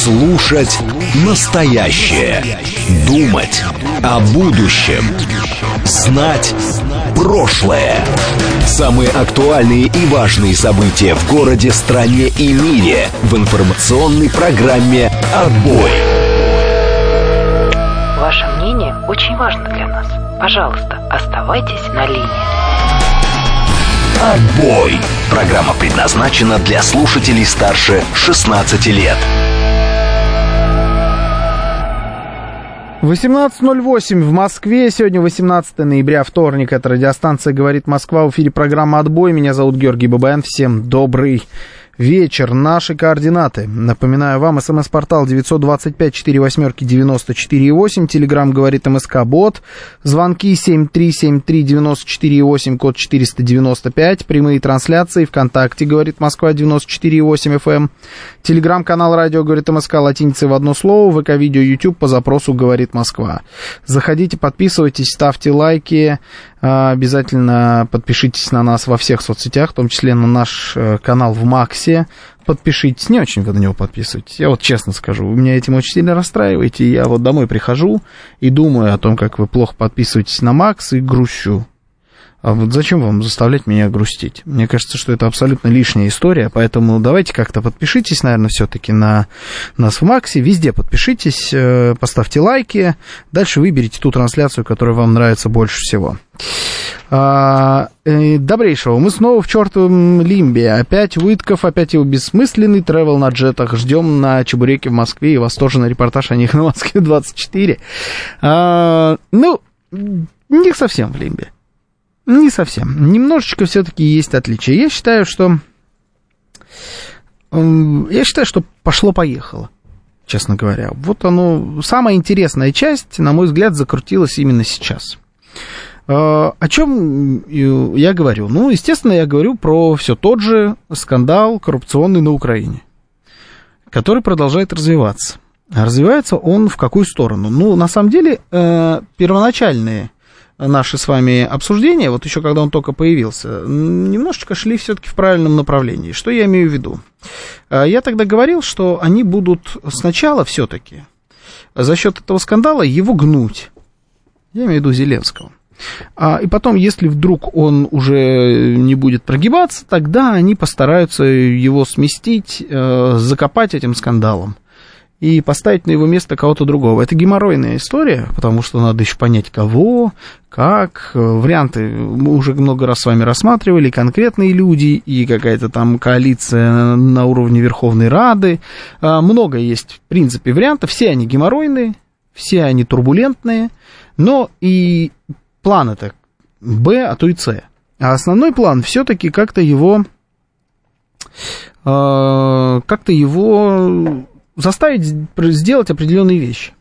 Слушать настоящее. Думать о будущем. Знать прошлое. Самые актуальные и важные события в городе, стране и мире в информационной программе «Отбой». Ваше мнение очень важно для нас. Пожалуйста, оставайтесь на линии. «Отбой». Программа предназначена для слушателей старше 16 лет. 18:08 в Москве. Сегодня 18 ноября, вторник. Это радиостанция «Говорит Москва». В эфире программа «Отбой». Меня зовут Георгий Бабаян. Всем добрый вечер. Наши координаты. Напоминаю вам, СМС-портал 925-48-94-8. Телеграм «Говорит МСК-бот». Звонки 7373-94-8, код 495. Прямые трансляции ВКонтакте «Говорит Москва» 94,8 FM. Телеграм-канал «Радио Говорит МСК» латиницей в одно слово. ВК-видео, YouTube по запросу «Говорит Москва». Заходите, подписывайтесь, ставьте лайки. Обязательно подпишитесь на нас во всех соцсетях, в том числе на наш канал в Максе. Подпишитесь, не очень вы на него подписываетесь. Я вот честно скажу, вы меня этим очень сильно расстраиваете. Я вот домой прихожу и думаю о том, как вы плохо подписываетесь на Макс, и грущу. А вот зачем вам заставлять меня грустить? Мне кажется, что это абсолютно лишняя история, поэтому давайте как-то подпишитесь, наверное, все-таки на нас в Максе, везде подпишитесь, поставьте лайки, дальше выберите ту трансляцию, которая вам нравится больше всего. Добрейшего, мы снова в чертовом лимбе, опять Уитков, опять его бессмысленный тревел на джетах, ждем на чебуреке в Москве и восторженный репортаж о них на Москве-24. Ну, не совсем в лимбе. Не совсем. Немножечко все-таки есть отличия. Я считаю, что пошло-поехало, честно говоря. Вот оно, самая интересная часть, на мой взгляд, закрутилась именно сейчас. О чем я говорю? Ну, естественно, я говорю про все тот же скандал коррупционный на Украине, который продолжает развиваться. А развивается он в какую сторону? Ну, на самом деле, первоначальные наши с вами обсуждения, вот еще когда он только появился, немножечко шли все-таки в правильном направлении. Что я имею в виду? Я тогда говорил, что они будут сначала все-таки за счет этого скандала его гнуть. Я имею в виду Зеленского. И потом, если вдруг он уже не будет прогибаться, тогда они постараются его сместить, закопать этим скандалом и поставить на его место кого-то другого. Это геморройная история, потому что надо еще понять, кого, как. Варианты мы уже много раз с вами рассматривали, конкретные люди и какая-то там коалиция на уровне Верховной Рады. Много есть, в принципе, вариантов. Все они геморройные, все они турбулентные, но и план-то Б, а то и С. А основной план все-таки как-то его заставить сделать определенные вещи.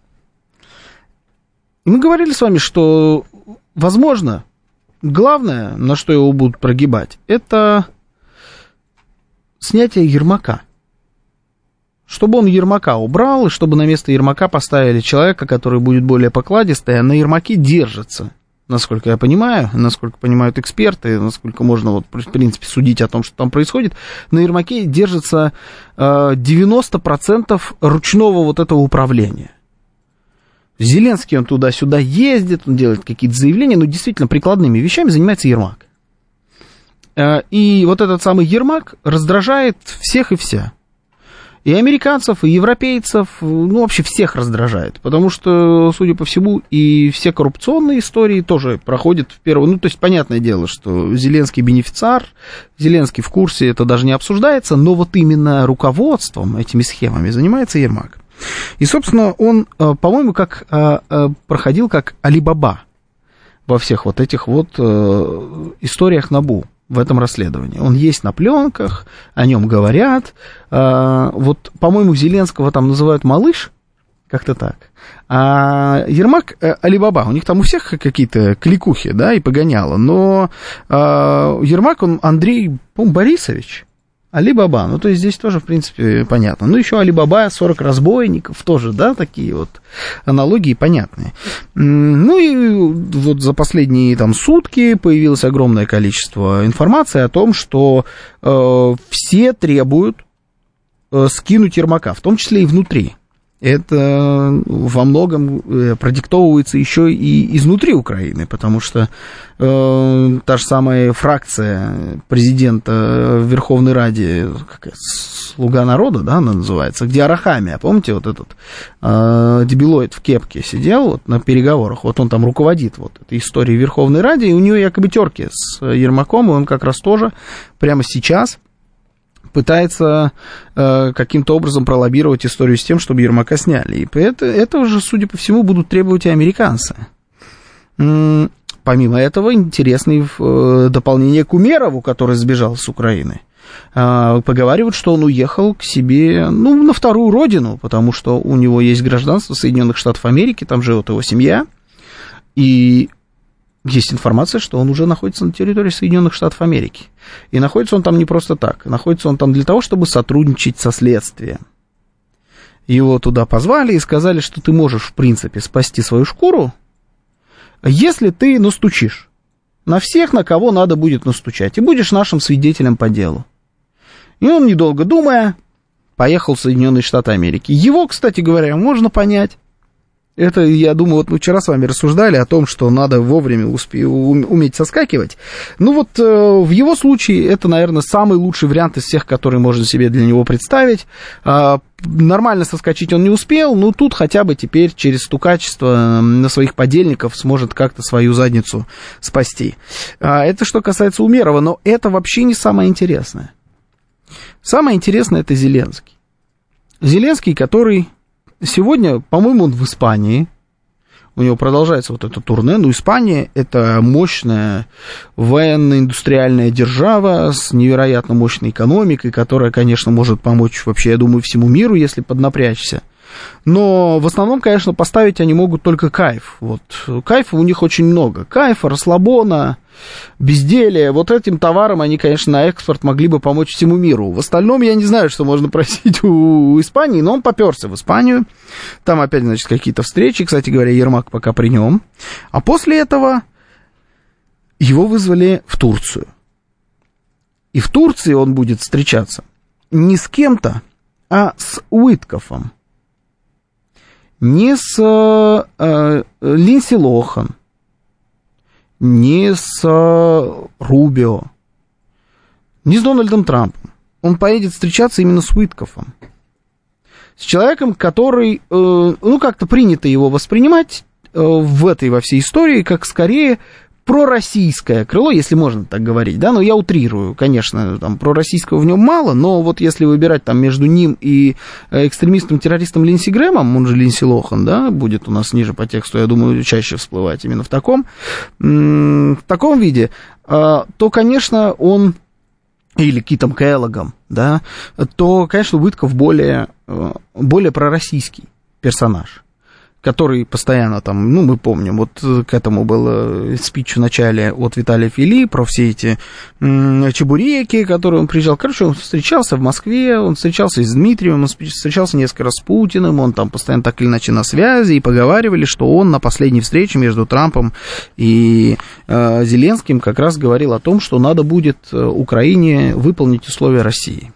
И мы говорили с вами, что, возможно, главное, на что его будут прогибать, это снятие Ермака. Чтобы он Ермака убрал, и чтобы на место Ермака поставили человека, который будет более покладистый, а на Ермаке держится. Насколько я понимаю, насколько понимают эксперты, насколько можно, вот, в принципе, судить о том, что там происходит, на Ермаке держится 90% ручного вот этого управления. Зеленский, он туда-сюда ездит, он делает какие-то заявления, но действительно прикладными вещами занимается Ермак. И вот этот самый Ермак раздражает всех и вся. И американцев, и европейцев, ну, вообще всех раздражает. Потому что, судя по всему, и все коррупционные истории тоже проходят в первую... Ну, то есть, понятное дело, что Зеленский бенефициар, Зеленский в курсе, это даже не обсуждается, но вот именно руководством этими схемами занимается Ермак. И, собственно, он, по-моему, проходил как Али-Баба во всех вот этих вот историях НАБУ. В этом расследовании. Он есть на пленках, о нем говорят. Вот, по-моему, Зеленского там называют малыш, как-то так. А Ермак Али-Баба, у них там у всех какие-то кликухи, да, и погоняло. Но Ермак, он Андрей Борисович. Али-Баба, ну, то есть здесь тоже, в принципе, понятно. Ну, еще Али-Баба, 40 разбойников, тоже, да, такие вот аналогии понятные. Ну, и вот за последние там сутки появилось огромное количество информации о том, что все требуют скинуть Ермака, в том числе и внутри. Это во многом продиктовывается еще и изнутри Украины, потому что та же самая фракция президента в Верховной Раде, «Слуга народа», да, она называется, где Арахамия, помните, вот этот дебилоид в кепке сидел вот, на переговорах, вот он там руководит вот этой историей в Верховной Раде, и у него якобы терки с Ермаком, и он как раз тоже прямо сейчас пытается каким-то образом пролоббировать историю с тем, чтобы Ермака сняли. И это же, судя по всему, будут требовать и американцы. Помимо этого, интересное дополнение к Умерову, который сбежал с Украины. Поговаривают, что он уехал к себе, на вторую родину, потому что у него есть гражданство Соединенных Штатов Америки, там живет его семья, и есть информация, что он уже находится на территории Соединенных Штатов Америки. И находится он там не просто так. Находится он там для того, чтобы сотрудничать со следствием. Его туда позвали и сказали, что ты можешь, в принципе, спасти свою шкуру, если ты настучишь на всех, на кого надо будет настучать, и будешь нашим свидетелем по делу. И он, недолго думая, поехал в Соединенные Штаты Америки. Его, кстати говоря, можно понять. Это, я думаю, вот мы вчера с вами рассуждали о том, что надо вовремя уметь соскакивать. В его случае это, наверное, самый лучший вариант из всех, который можно себе для него представить. Нормально соскочить он не успел, но тут хотя бы теперь через стукачество на своих подельников сможет как-то свою задницу спасти. Это что касается Умерова, но это вообще не самое интересное. Самое интересное это Зеленский. Зеленский, который... Сегодня, по-моему, он в Испании. У него продолжается вот это турне. Но Испания – это мощная военно-индустриальная держава с невероятно мощной экономикой, которая, конечно, может помочь вообще, я думаю, всему миру, если поднапрячься. Но в основном, конечно, поставить они могут только кайф. Вот. Кайфа у них очень много. Кайфа, расслабона, безделия. Вот этим товаром они, конечно, на экспорт могли бы помочь всему миру. В остальном я не знаю, что можно просить у Испании, но он попёрся в Испанию. Там опять, значит, какие-то встречи. Кстати говоря, Ермак пока при нем. А после этого его вызвали в Турцию. И в Турции он будет встречаться не с кем-то, а с Уиткофом. Не с Линдси Лохан, не с Рубио, не с Дональдом Трампом. Он поедет встречаться именно с Уиткофом. С человеком, который, как-то принято его воспринимать во всей истории, как скорее пророссийское крыло, если можно так говорить, да, но я утрирую, конечно, там пророссийского в нем мало, но вот если выбирать там между ним и экстремистом-террористом Линдси Грэмом, он же Линдси Лохан, да, будет у нас ниже по тексту, я думаю, чаще всплывать именно в таком виде, то, конечно, он, или Китом Келлогом, да, то, конечно, Уиткоф более пророссийский персонаж, который постоянно там, мы помним, вот к этому был спич в начале от Виталия Фили про все эти чебуреки, которые он приезжал. Короче, он встречался в Москве, он встречался с Дмитриевым, он встречался несколько раз с Путиным, он там постоянно так или иначе на связи, и поговаривали, что он на последней встрече между Трампом и Зеленским как раз говорил о том, что надо будет Украине выполнить условия России.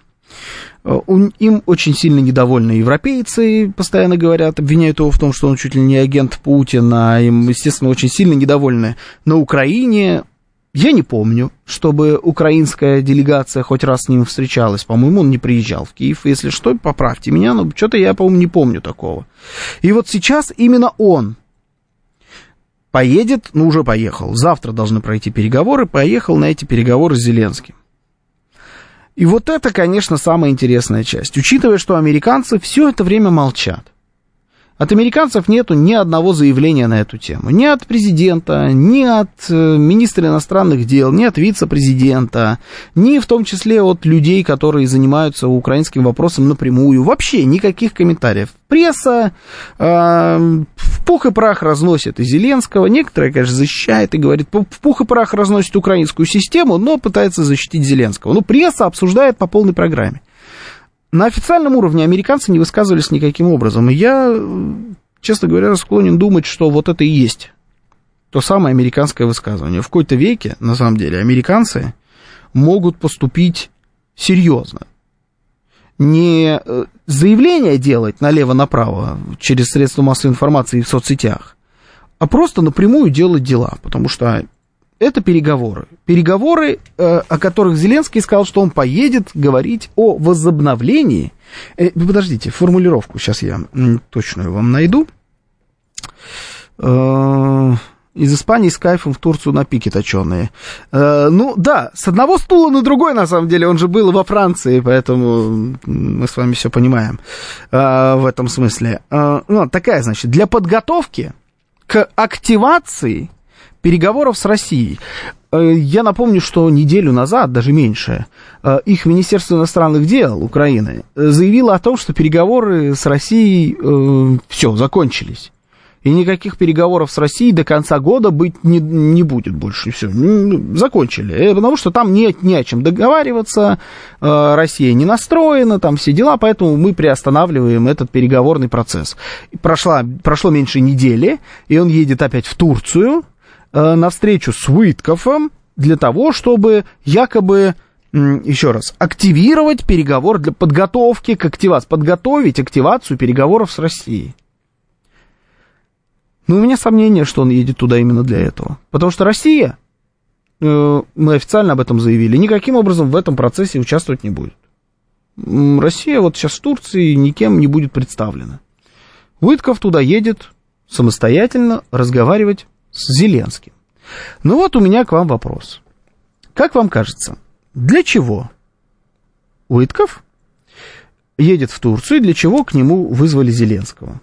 Им очень сильно недовольны европейцы, постоянно говорят, обвиняют его в том, что он чуть ли не агент Путина, им, естественно, очень сильно недовольны на Украине. Я не помню, чтобы украинская делегация хоть раз с ним встречалась, по-моему, он не приезжал в Киев, если что, поправьте меня, но что-то я, по-моему, не помню такого. И вот сейчас именно он поедет, уже поехал, завтра должны пройти переговоры, поехал на эти переговоры с Зеленским. И вот это, конечно, самая интересная часть, учитывая, что американцы все это время молчат. От американцев нету ни одного заявления на эту тему. Ни от президента, ни от министра иностранных дел, ни от вице-президента, ни в том числе от людей, которые занимаются украинским вопросом напрямую. Вообще никаких комментариев. Пресса в пух и прах разносит и Зеленского. Некоторые, конечно, защищает и говорит, в пух и прах разносит украинскую систему, но пытается защитить Зеленского. Но пресса обсуждает по полной программе. На официальном уровне американцы не высказывались никаким образом. И я, честно говоря, склонен думать, что вот это и есть то самое американское высказывание. В какой-то веке, на самом деле, американцы могут поступить серьезно. не заявления делать налево-направо через средства массовой информации и в соцсетях, а просто напрямую делать дела, потому что это переговоры. Переговоры, о которых Зеленский сказал, что он поедет говорить о возобновлении. Подождите, формулировку сейчас я точную вам найду. Из Испании с кайфом в Турцию на пике точеные. Ну, да, с одного стула на другой, на самом деле. Он же был во Франции, поэтому мы с вами все понимаем в этом смысле. Ну, такая, значит, для подготовки к активации переговоров с Россией. Я напомню, что неделю назад, даже меньше, их Министерство иностранных дел Украины заявило о том, что переговоры с Россией все, закончились. И никаких переговоров с Россией до конца года быть не будет больше. Все, закончили. Потому что там не о чем договариваться, Россия не настроена, там все дела, поэтому мы приостанавливаем этот переговорный процесс. Прошло меньше недели, и он едет опять в Турцию на встречу с Уиткофом для того, чтобы якобы, еще раз, активировать переговор для подготовки к активации, подготовить активацию переговоров с Россией. Но у меня сомнение, что он едет туда именно для этого. Потому что Россия, мы официально об этом заявили, никаким образом в этом процессе участвовать не будет. Россия вот сейчас в Турции никем не будет представлена. Уитков туда едет самостоятельно разговаривать с Зеленским. Ну вот у меня к вам вопрос. Как вам кажется, для чего Уитков едет в Турцию и для чего к нему вызвали Зеленского?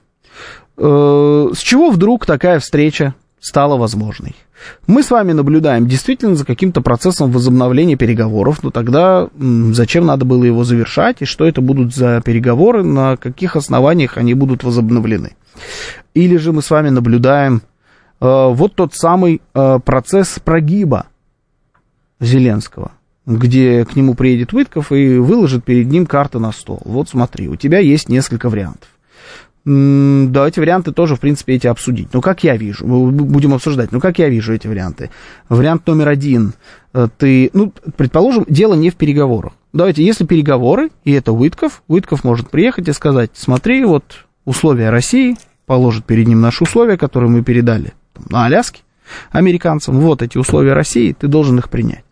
С чего вдруг такая встреча стала возможной? Мы с вами наблюдаем действительно за каким-то процессом возобновления переговоров, но тогда зачем надо было его завершать, и что это будут за переговоры, на каких основаниях они будут возобновлены? Или же мы с вами наблюдаем вот тот самый процесс прогиба Зеленского, где к нему приедет Уитков и выложит перед ним карты на стол. Вот смотри, у тебя есть несколько вариантов. Давайте варианты тоже, в принципе, эти обсудить. Ну, как я вижу, мы будем обсуждать, как я вижу эти варианты. Вариант номер один. Предположим, дело не в переговорах. Давайте, если переговоры, и это Уитков может приехать и сказать, смотри, вот условия России, положит перед ним наши условия, которые мы передали на Аляске американцам, вот эти условия России, ты должен их принять.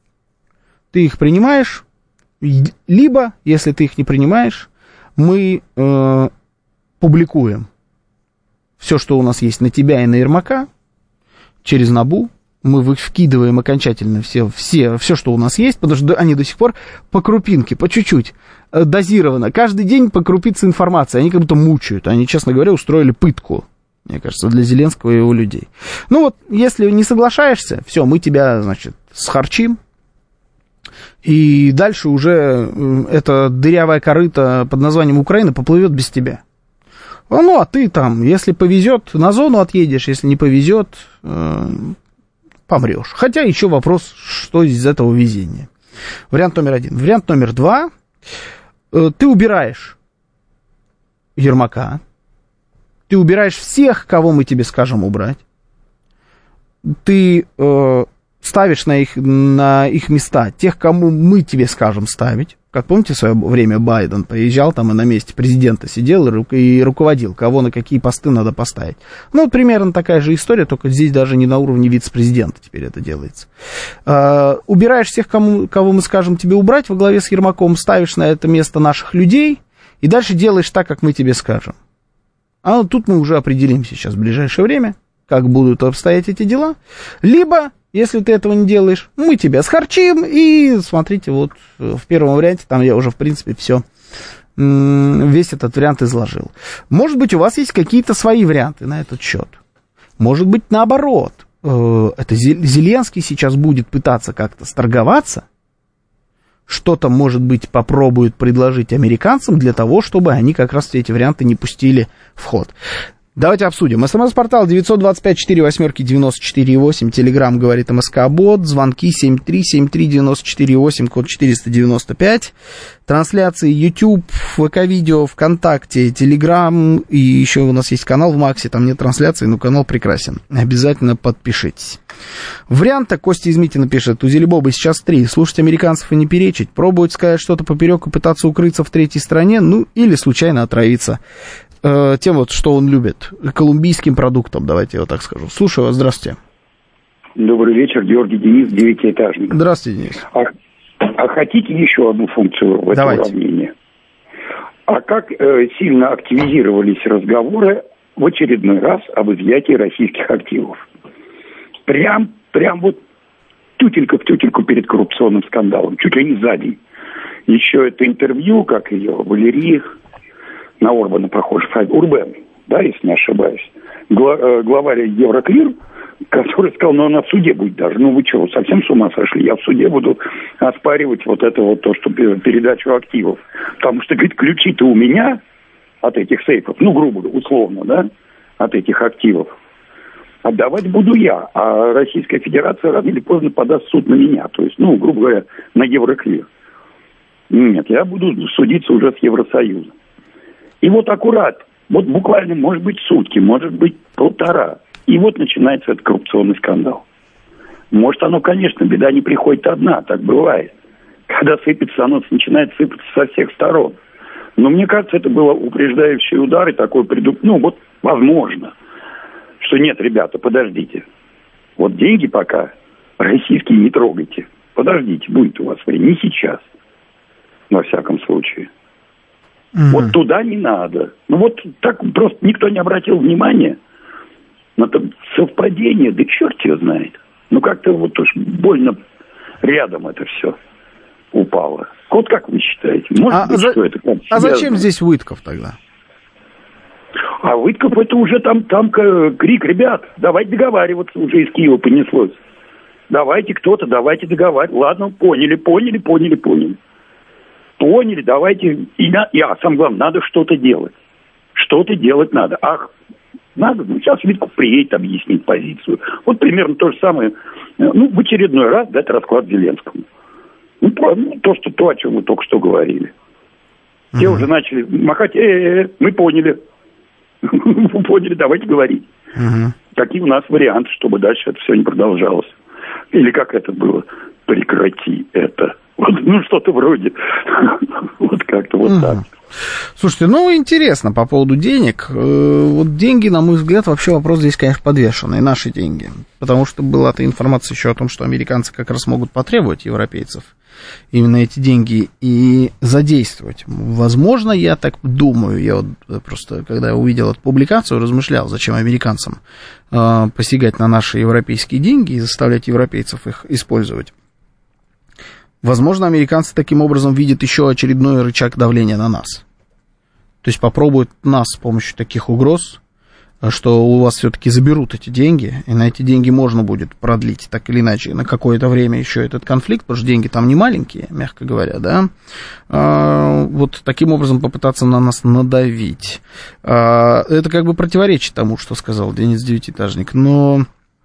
Ты их принимаешь, либо, если ты их не принимаешь, мы публикуем все, что у нас есть на тебя и на Ермака, через НАБУ, мы вкидываем окончательно все, что у нас есть, потому что они до сих пор по крупинке, по чуть-чуть, дозированно, каждый день по крупице информации, они как будто мучают, они, честно говоря, устроили пытку, мне кажется, для Зеленского и его людей. Ну вот, если не соглашаешься, все, мы тебя, значит, схарчим, и дальше уже эта дырявая корыта под названием Украина поплывет без тебя. Ну, а ты там, если повезет, на зону отъедешь, если не повезет, помрешь. Хотя еще вопрос, что из этого везения. Вариант номер один. Вариант номер два. Ты убираешь Ермака, ты убираешь всех, кого мы тебе скажем убрать, ты ставишь на их места тех, кому мы тебе скажем ставить. Как помните, в свое время Байден поезжал там и на месте президента сидел и руководил, кого на какие посты надо поставить. Ну, вот примерно такая же история, только здесь даже не на уровне вице-президента теперь это делается. Убираешь всех, кого мы скажем тебе убрать во главе с Ермаком, ставишь на это место наших людей и дальше делаешь так, как мы тебе скажем. А вот тут мы уже определимся сейчас в ближайшее время, как будут обстоять эти дела. Либо, если ты этого не делаешь, мы тебя схарчим, и смотрите, вот в первом варианте, там я уже, в принципе, все, весь этот вариант изложил. Может быть, у вас есть какие-то свои варианты на этот счет. Может быть, наоборот, это Зеленский сейчас будет пытаться как-то сторговаться, что-то, может быть, попробует предложить американцам для того, чтобы они как раз эти варианты не пустили в ход. Давайте обсудим. СМС-портал 925-48-94-8, Телеграм говорит МСК-бот, звонки 7373-94-8, код 495, трансляции YouTube, ВК-видео, ВКонтакте, Телеграм, и еще у нас есть канал в Максе, там нет трансляции, но канал прекрасен. Обязательно подпишитесь. Варианта Костя из Митина пишет: у Зелебобы сейчас 3. Слушать американцев и не перечить, пробовать сказать что-то поперек и пытаться укрыться в третьей стране, ну или случайно отравиться. Тем вот, что он любит, колумбийским продуктом, давайте я вот так скажу. Слушаю вас, здравствуйте. Добрый вечер, Георгий Денис, девятиэтажник. Здравствуйте, Денис. А хотите еще одну функцию в этом уравнении? А как сильно активизировались разговоры в очередной раз об изъятии российских активов? Прям вот тютелька в тютельку перед коррупционным скандалом, чуть ли не за день. Еще это интервью, как ее, Валерий, на Орбана похож, Урбен, да, если не ошибаюсь, главарь Евроклир, который сказал, ну, она в суде будет даже, ну, вы что, совсем с ума сошли, я в суде буду оспаривать вот это вот то, что передачу активов, потому что, говорит, ключи-то у меня от этих сейфов, ну, грубо, условно, да, от этих активов, отдавать буду я, а Российская Федерация рано или поздно подаст в суд на меня, то есть, ну, грубо говоря, на Евроклир. Нет, я буду судиться уже с Евросоюзом. И вот аккурат, вот буквально, может быть, сутки, может быть, полтора. И вот начинается этот коррупционный скандал. Может, оно, конечно, беда не приходит одна, так бывает. Когда сыпется, оно начинает сыпаться со всех сторон. Но мне кажется, это был упреждающий удар и такой ну, вот, возможно, что нет, ребята, подождите. Вот деньги пока российские не трогайте. Подождите, будет у вас время. Не сейчас, во всяком случае. Вот туда не надо. Ну вот так просто никто не обратил внимания на это совпадение, да черт его знает. Ну как-то вот уж больно рядом это все упало. Вот как вы считаете? Может быть, что это как-то связано? Зачем здесь Уитков тогда? А Уитков это уже там крик, ребят, давайте договариваться, уже из Киева понеслось. Давайте давайте договариваться. Ладно, поняли. Поняли, давайте, самое главное, надо что-то делать. Что-то делать надо. Надо, сейчас Витков приедет объяснить позицию. Вот примерно то же самое, в очередной раз дать расклад Зеленскому. То, о чем мы только что говорили. Те уже начали махать, мы поняли. Вы поняли, давайте говорить. Какие у нас варианты, чтобы дальше это все не продолжалось. Или как это было? Прекрати это. Вот, что-то вроде. Вот как-то вот так. Слушайте, интересно по поводу денег. Вот деньги, на мой взгляд, вообще вопрос здесь, конечно, подвешенный. Наши деньги. Потому что была-то информация еще о том, что американцы как раз могут потребовать европейцев именно эти деньги и задействовать. Возможно, я так думаю. Я вот просто, когда увидел эту публикацию, размышлял, зачем американцам посягать на наши европейские деньги и заставлять европейцев их использовать. Возможно, американцы таким образом видят еще очередной рычаг давления на нас. То есть попробуют нас с помощью таких угроз, что у вас все-таки заберут эти деньги, и на эти деньги можно будет продлить так или иначе на какое-то время еще этот конфликт, потому что деньги там не маленькие, мягко говоря, да. Вот таким образом попытаться на нас надавить. Это как бы противоречит тому, что сказал Денис Девятиэтажник, но...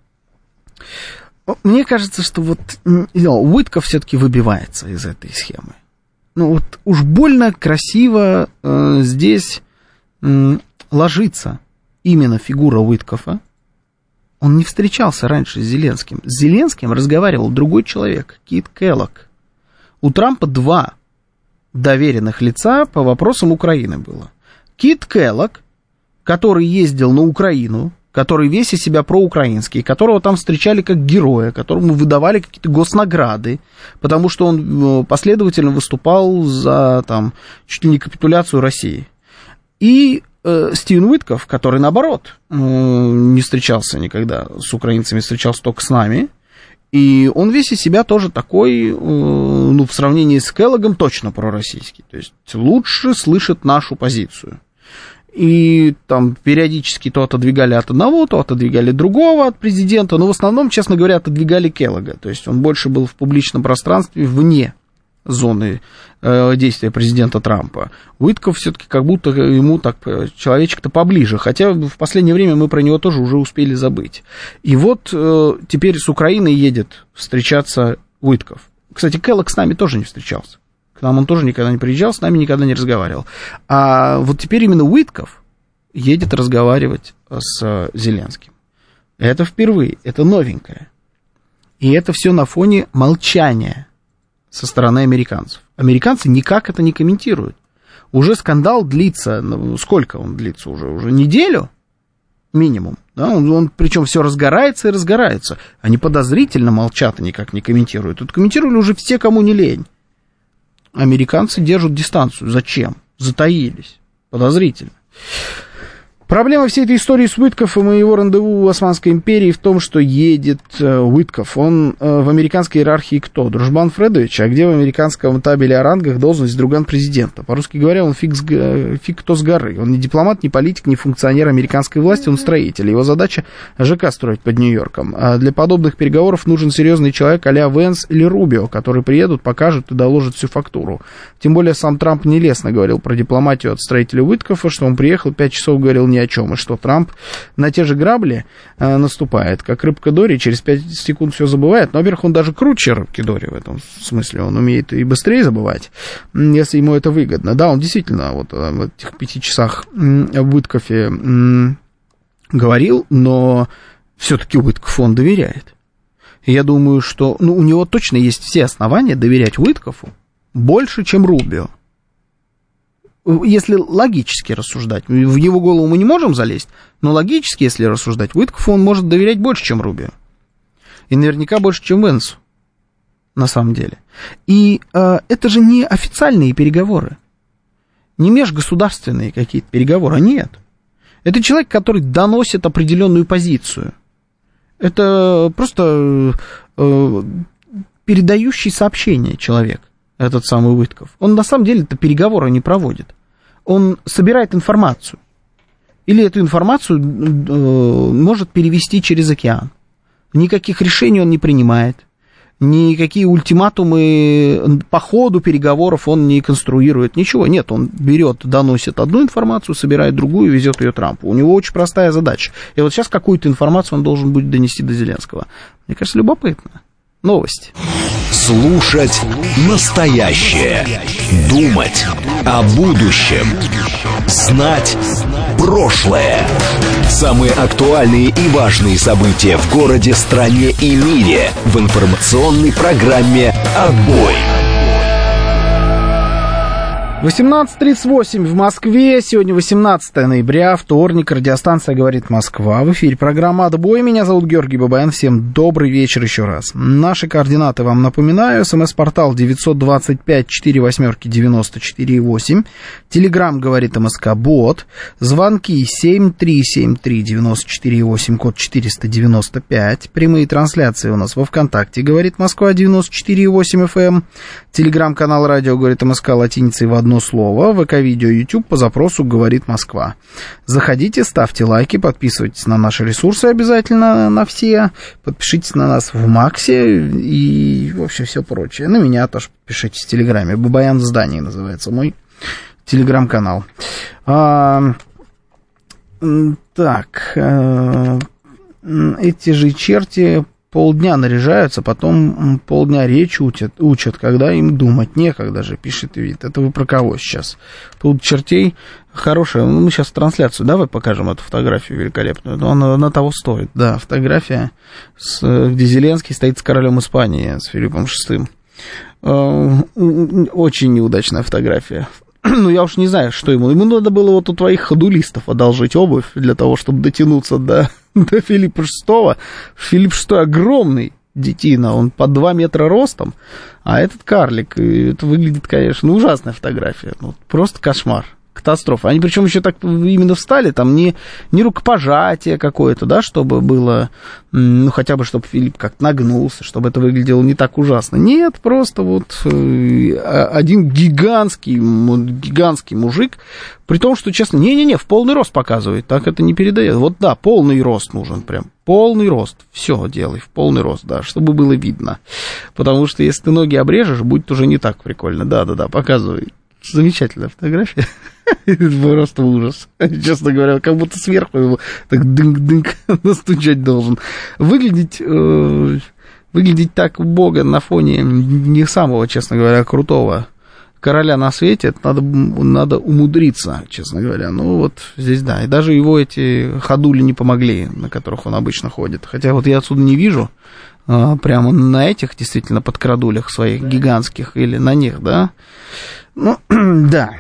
Мне кажется, что вот Уитков все-таки выбивается из этой схемы. Вот уж больно красиво здесь ложится именно фигура Уиткофа. Он не встречался раньше с Зеленским. С Зеленским разговаривал другой человек, Кит Келлог. У Трампа 2 доверенных лица по вопросам Украины было. Кит Келлог, который ездил на Украину, который весь из себя проукраинский, которого там встречали как героя, которому выдавали какие-то госнаграды, потому что он последовательно выступал за там, чуть ли не капитуляцию России. И Стивен Уитков, который, наоборот, не встречался никогда с украинцами, встречался только с нами, и он весь из себя тоже такой, в сравнении с Келлогом, точно пророссийский, то есть лучше слышит нашу позицию. И там периодически то отодвигали от одного, то отодвигали другого от президента, но в основном, честно говоря, отодвигали Келлога. То есть он больше был в публичном пространстве вне зоны действия президента Трампа, Уитков все-таки как будто ему так человечек-то поближе, хотя в последнее время мы про него тоже уже успели забыть. И вот теперь с Украиной едет встречаться Уитков. Кстати, Келлог с нами тоже не встречался. К нам он тоже никогда не приезжал, с нами никогда не разговаривал. А вот теперь именно Уитков едет разговаривать с Зеленским. Это впервые, это новенькое. И это все на фоне молчания со стороны американцев. Американцы никак это не комментируют. Уже скандал длится, сколько он длится уже? Уже неделю минимум. Да? Он причем все разгорается и разгорается. Они подозрительно молчат и никак не комментируют. Тут комментировали уже все, кому не лень. Американцы держат дистанцию. Зачем? Затаились. Подозрительно. Проблема всей этой истории с Уитковым и его рандеву в Османской империи в том, что едет Уитков. Он в американской иерархии кто? Дружбан Фредович, а где в американском табеле о рангах должность друган президента? По-русски говоря, он фиг кто с горы. Он не дипломат, не политик, не функционер американской власти, он строитель. Его задача ЖК строить под Нью-Йорком. А для подобных переговоров нужен серьезный человек а-ля Венс или Рубио, которые приедут, покажут и доложат всю фактуру. Тем более сам Трамп нелестно говорил про дипломатию от строителя Уиткова, что он приехал, 5 часов говорил ни о чем, и что Трамп на те же грабли наступает, как рыбка Дори, через 5 секунд все забывает. Но, во-первых, он даже круче рыбки Дори в этом смысле, он умеет и быстрее забывать, если ему это выгодно. Да, он действительно вот в этих 5 часах в Уиткове говорил, но все-таки Уитков он доверяет. И я думаю, что у него точно есть все основания доверять Уиткову больше, чем Рубио. Если логически рассуждать, в его голову мы не можем залезть, но логически, если рассуждать, Уиткову он может доверять больше, чем Рубио. И наверняка больше, чем Венсу, на самом деле. И это же не официальные переговоры, не межгосударственные какие-то переговоры, нет. Это человек, который доносит определенную позицию. Это просто передающий сообщение человек. Этот самый Уитков. Он на самом деле-то переговоры не проводит. Он собирает информацию. Или эту информацию может перевести через океан. Никаких решений он не принимает. Никакие ультиматумы по ходу переговоров он не конструирует. Ничего, нет, он берет, доносит одну информацию, собирает другую и везет ее Трампу. У него очень простая задача. И вот сейчас какую-то информацию он должен будет донести до Зеленского. Мне кажется, любопытно. Новости. Слушать настоящее. Думать о будущем. Знать прошлое. Самые актуальные и важные события в городе, стране и мире в информационной программе «Отбой». 18:38 в Москве. Сегодня 18 ноября, вторник. Радиостанция «Говорит Москва». В эфире программа «Отбой». Меня зовут Георгий Бабаян. Всем добрый вечер еще раз. Наши координаты вам напоминаю. СМС-портал 925-48-94-8. Телеграм «Говорит МСК» бот. Звонки 7373-94-8, код 495. Прямые трансляции у нас во ВКонтакте «Говорит Москва» 94,8 FM. Телеграм-канал «Радио Говорит МСК» латиницей в одно слово. ВК-видео, YouTube по запросу «Говорит Москва». Заходите, ставьте лайки, подписывайтесь на наши ресурсы обязательно, на все. Подпишитесь на нас в Максе и, в общем, все прочее. На меня тоже подпишитесь в Телеграме. Бабаян в здании называется мой Телеграм-канал. Так, эти же черти полдня наряжаются, потом полдня речь учат, когда им думать некогда же, пишет Вит. Это вы про кого сейчас? Тут чертей хорошая. Мы сейчас трансляцию, давай покажем эту фотографию великолепную. Она того стоит. Да, фотография, где Зеленский стоит с королем Испании, с Филиппом VI. Очень неудачная фотография. Ну, я уж не знаю, что ему. Ему надо было вот у твоих ходулистов одолжить обувь для того, чтобы дотянуться до Филиппа VI. Филипп VI огромный детина, он по 2 метра ростом, а этот карлик. И это выглядит, конечно, ужасная фотография. Ну, просто кошмар. Катастрофа. Они причем еще так именно встали, там не рукопожатие какое-то, да, чтобы было, ну, хотя бы, чтобы Филипп как-то нагнулся, чтобы это выглядело не так ужасно. Нет, просто вот один гигантский мужик, при том, что, честно, не-не-не, в полный рост показывает, так это не передает. Вот да, полный рост нужен прям, полный рост, все делай в полный рост, да, чтобы было видно. Потому что если ты ноги обрежешь, будет уже не так прикольно. Да-да-да, показывай. Замечательная фотография. Просто ужас. Честно говоря, как будто сверху его так дынк-дынк настучать должен. Выглядеть так убого на фоне не самого, честно говоря, крутого короля на свете, это надо умудриться, честно говоря. Ну вот здесь да. И даже его эти ходули не помогли, на которых он обычно ходит. Хотя вот я отсюда не вижу прямо на этих действительно подкрадулях своих гигантских или на них, да. Ну, да.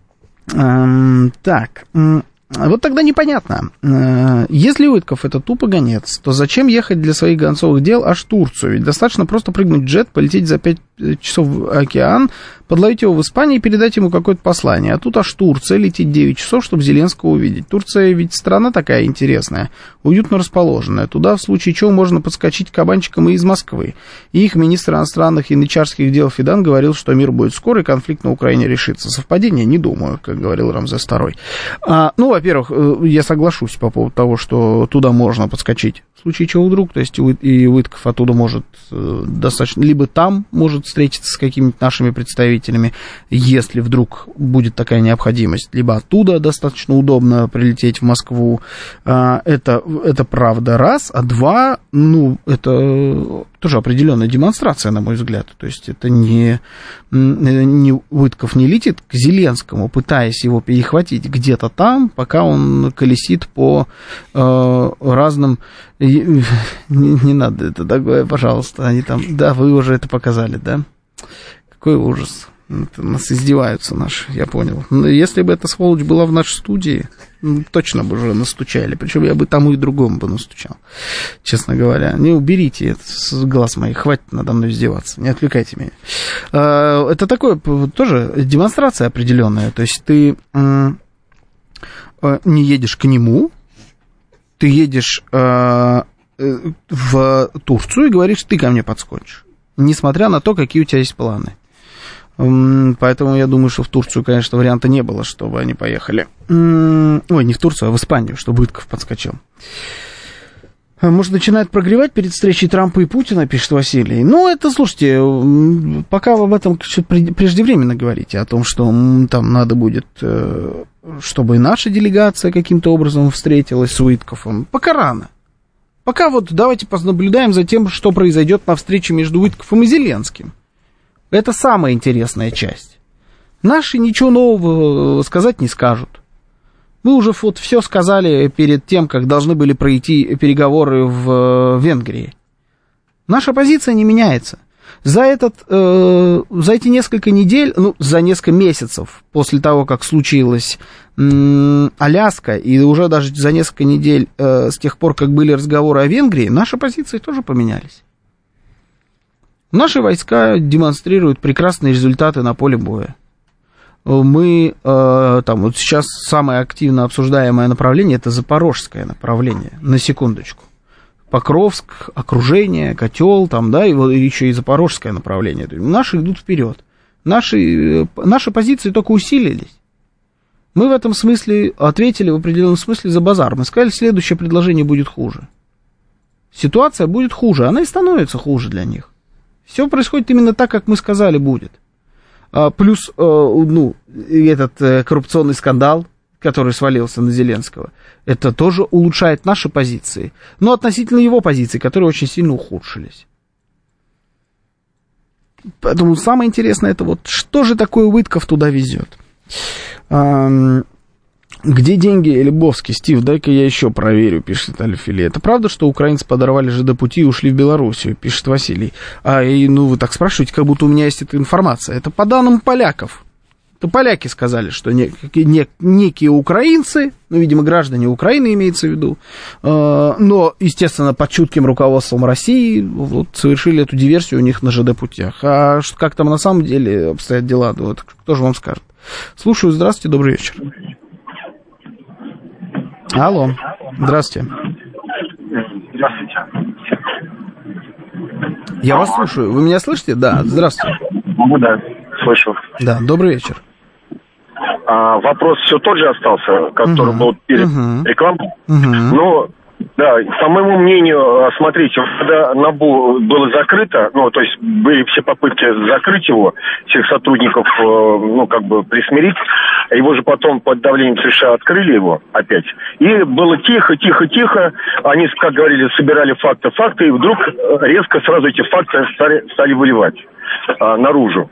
Так, вот тогда непонятно. Если Уитков это тупо гонец, то зачем ехать для своих гонцовых дел аж в Турцию? Ведь достаточно просто прыгнуть в джет, полететь за 5 часов в океан, подловить его в Испании и передать ему какое-то послание. А тут аж Турция, летит 9 часов, чтобы Зеленского увидеть. Турция ведь страна такая интересная, уютно расположенная. Туда в случае чего можно подскочить кабанчикам и из Москвы. И их министр иностранных и янычарских дел Фидан говорил, что мир будет скоро и конфликт на Украине решится. Совпадение? Не думаю, как говорил Рамзес II. Ну, во-первых, я соглашусь по поводу того, что туда можно подскочить. В случае чего вдруг, то есть и Уитков оттуда может достаточно, либо там может встретиться с какими-то нашими представителями, если вдруг будет такая необходимость, либо оттуда достаточно удобно прилететь в Москву. Это правда, раз. А два, ну, это тоже определенная демонстрация, на мой взгляд. То есть это не Уитков не летит к Зеленскому, пытаясь его перехватить где-то там, пока он колесит по разным... Не надо это такое, пожалуйста. Они там, да, вы уже это показали, да? Какой ужас. Это нас издеваются наши, я понял. Но если бы эта сволочь была в нашей студии, точно бы уже настучали. Причем я бы тому и другому бы настучал, честно говоря. Не уберите это с глаз моих, хватит надо мной издеваться, не отвлекайте меня. Это такое тоже демонстрация определенная. То есть ты не едешь к нему, ты едешь в Турцию и говоришь, ты ко мне подскочишь, несмотря на то, какие у тебя есть планы. Поэтому я думаю, что в Турцию, конечно, варианта не было, чтобы они поехали. Ой, не в Турцию, а в Испанию, чтобы Уитков подскочил. Может, начинает прогревать перед встречей Трампа и Путина, пишет Василий. Ну, это, слушайте, пока вы об этом преждевременно говорите, о том, что там надо будет, чтобы и наша делегация каким-то образом встретилась с Уитковым. Пока рано. Пока вот давайте понаблюдаем за тем, что произойдет на встрече между Уитковым и Зеленским. Это самая интересная часть. Наши ничего нового сказать не скажут. Мы уже вот все сказали перед тем, как должны были пройти переговоры в Венгрии. Наша позиция не меняется. За эти несколько недель, ну, за несколько месяцев после того, как случилась Аляска, и уже даже за несколько недель с тех пор, как были разговоры о Венгрии, наши позиции тоже поменялись. Наши войска демонстрируют прекрасные результаты на поле боя. Мы, там, вот сейчас самое активно обсуждаемое направление, это запорожское направление, на секундочку. Покровск, окружение, котел, там, да, и вот еще и запорожское направление. Наши идут вперед. Наши позиции только усилились. Мы в этом смысле ответили в определенном смысле за базар. Мы сказали, следующее предложение будет хуже. Ситуация будет хуже, она и становится хуже для них. Все происходит именно так, как мы сказали будет. Плюс, ну, этот коррупционный скандал, который свалился на Зеленского, это тоже улучшает наши позиции. Но относительно его позиций, которые очень сильно ухудшились. Поэтому самое интересное, это вот, что же такое Уитков туда везет? Где деньги Лебовский? Стив, дай-ка я еще проверю, пишет Альфили. Это правда, что украинцы подорвали ЖД-пути и ушли в Белоруссию, пишет Василий. Ну, вы так спрашиваете, как будто у меня есть эта информация. Это по данным поляков. то поляки сказали, что некие украинцы, ну, видимо, граждане Украины имеется в виду, но, естественно, под чутким руководством России вот, совершили эту диверсию у них на ЖД-путях. А как там на самом деле обстоят дела, вот, кто же вам скажет? Слушаю, здравствуйте, добрый вечер. Алло, здравствуйте. Здравствуйте. Я вас слушаю. Вы меня слышите? Да, здравствуйте. Да, слышу. Да, добрый вечер. Вопрос все тот же остался, который был перед рекламой. Но, да, по моему мнению, смотрите, когда НАБУ было закрыто, ну, то есть были все попытки закрыть его, всех сотрудников, ну, как бы присмирить, его же потом под давлением США открыли его опять. И было тихо, они, как говорили, собирали факты, и вдруг резко сразу эти факты стали выливать наружу.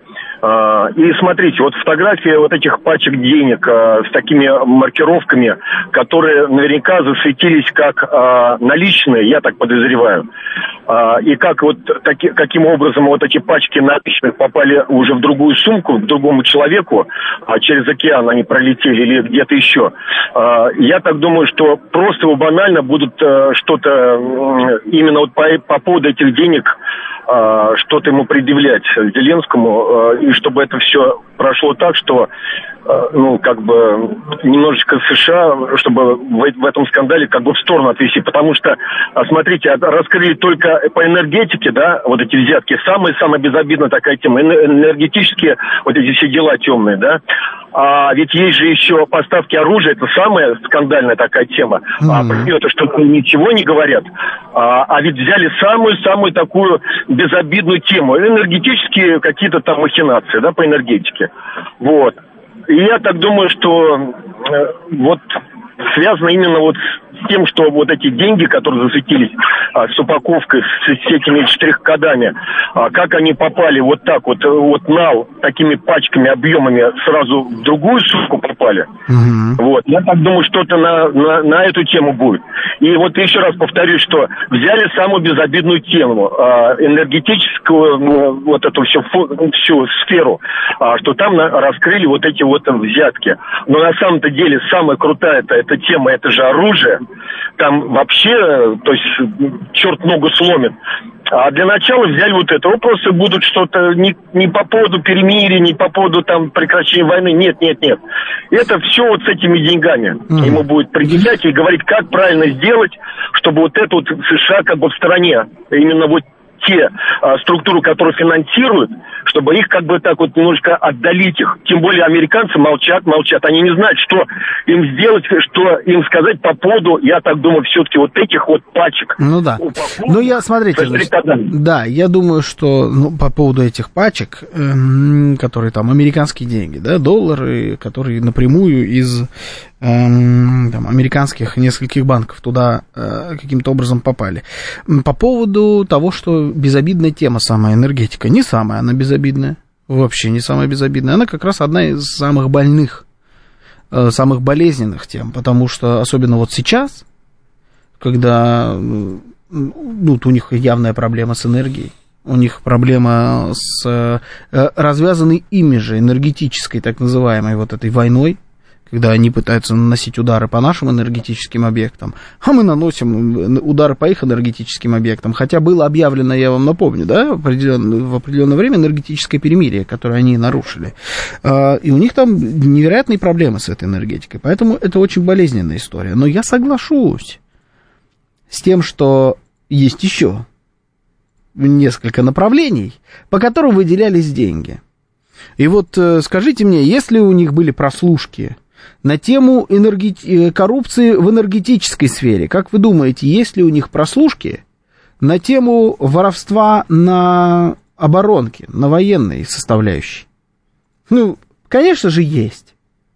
И смотрите, вот фотография вот этих пачек денег с такими маркировками, которые наверняка засветились как наличные, я так подозреваю. И как вот каким образом вот эти пачки наличных попали уже в другую сумку, к другому человеку, через океан они пролетели или где-то еще. Я так думаю, что просто банально будут что-то именно вот по поводу этих денег что-то ему предъявлять Зеленскому, и чтобы это все прошло так, что, ну, как бы, немножечко США, чтобы в этом скандале как бы в сторону отвести, потому что, смотрите, раскрыли только по энергетике, да, вот эти взятки, самая безобидная такая тема, энергетические вот эти все дела темные, да, а ведь есть же еще поставки оружия, это самая скандальная такая тема, а про нее-то что-то ничего не говорят, а ведь взяли самую такую безобидную тему, энергетические какие-то там махинации, да, по энергетике, вот. И я так думаю, что вот связано именно вот с тем, что вот эти деньги, которые засветились с упаковкой, с этими штрих-кодами, как они попали вот так вот нал, такими пачками, объемами сразу в другую сумку попали. Вот. Я так думаю, что-то на эту тему будет. И вот еще раз повторюсь, что взяли самую безобидную тему, энергетическую, вот эту всю сферу, что там раскрыли вот эти вот взятки. Но на самом-то деле самая крутая эта тема, это же оружие. Там вообще, то есть, черт ногу сломит. А для начала взяли вот это. Вопросы будут что-то не по поводу перемирия, не по поводу там прекращения войны. Нет. Это все вот с этими деньгами. Ему будет предъявлять и говорить, как правильно сделать, чтобы вот это вот США как бы в стороне, именно вот те структуры, которые финансируют, чтобы их как бы так вот немножко отдалить их. Тем более американцы молчат. Они не знают, что им сделать, что им сказать по поводу, я так думаю, все-таки вот этих вот пачек. Ну да. Ну я, смотрите, значит, да, я думаю, что по поводу этих пачек, которые там американские деньги, да, доллары, которые напрямую из там, американских нескольких банков туда каким-то образом попали. По поводу того, что безобидная тема самая энергетика, не самая она безобидная, вообще не самая безобидная, она как раз одна из самых больных, самых болезненных тем, потому что особенно вот сейчас, когда у них явная проблема с энергией, у них проблема с развязанной ими же энергетической, так называемой вот этой войной, когда они пытаются наносить удары по нашим энергетическим объектам, а мы наносим удары по их энергетическим объектам. Хотя было объявлено, я вам напомню, да, в определенное время энергетическое перемирие, которое они нарушили. И у них там невероятные проблемы с этой энергетикой. Поэтому это очень болезненная история. Но я соглашусь с тем, что есть еще несколько направлений, по которым выделялись деньги. И вот скажите мне, если у них были прослушки на тему коррупции в энергетической сфере, как вы думаете, есть ли у них прослушки на тему воровства на оборонке, на военной составляющей? Ну, конечно же, есть.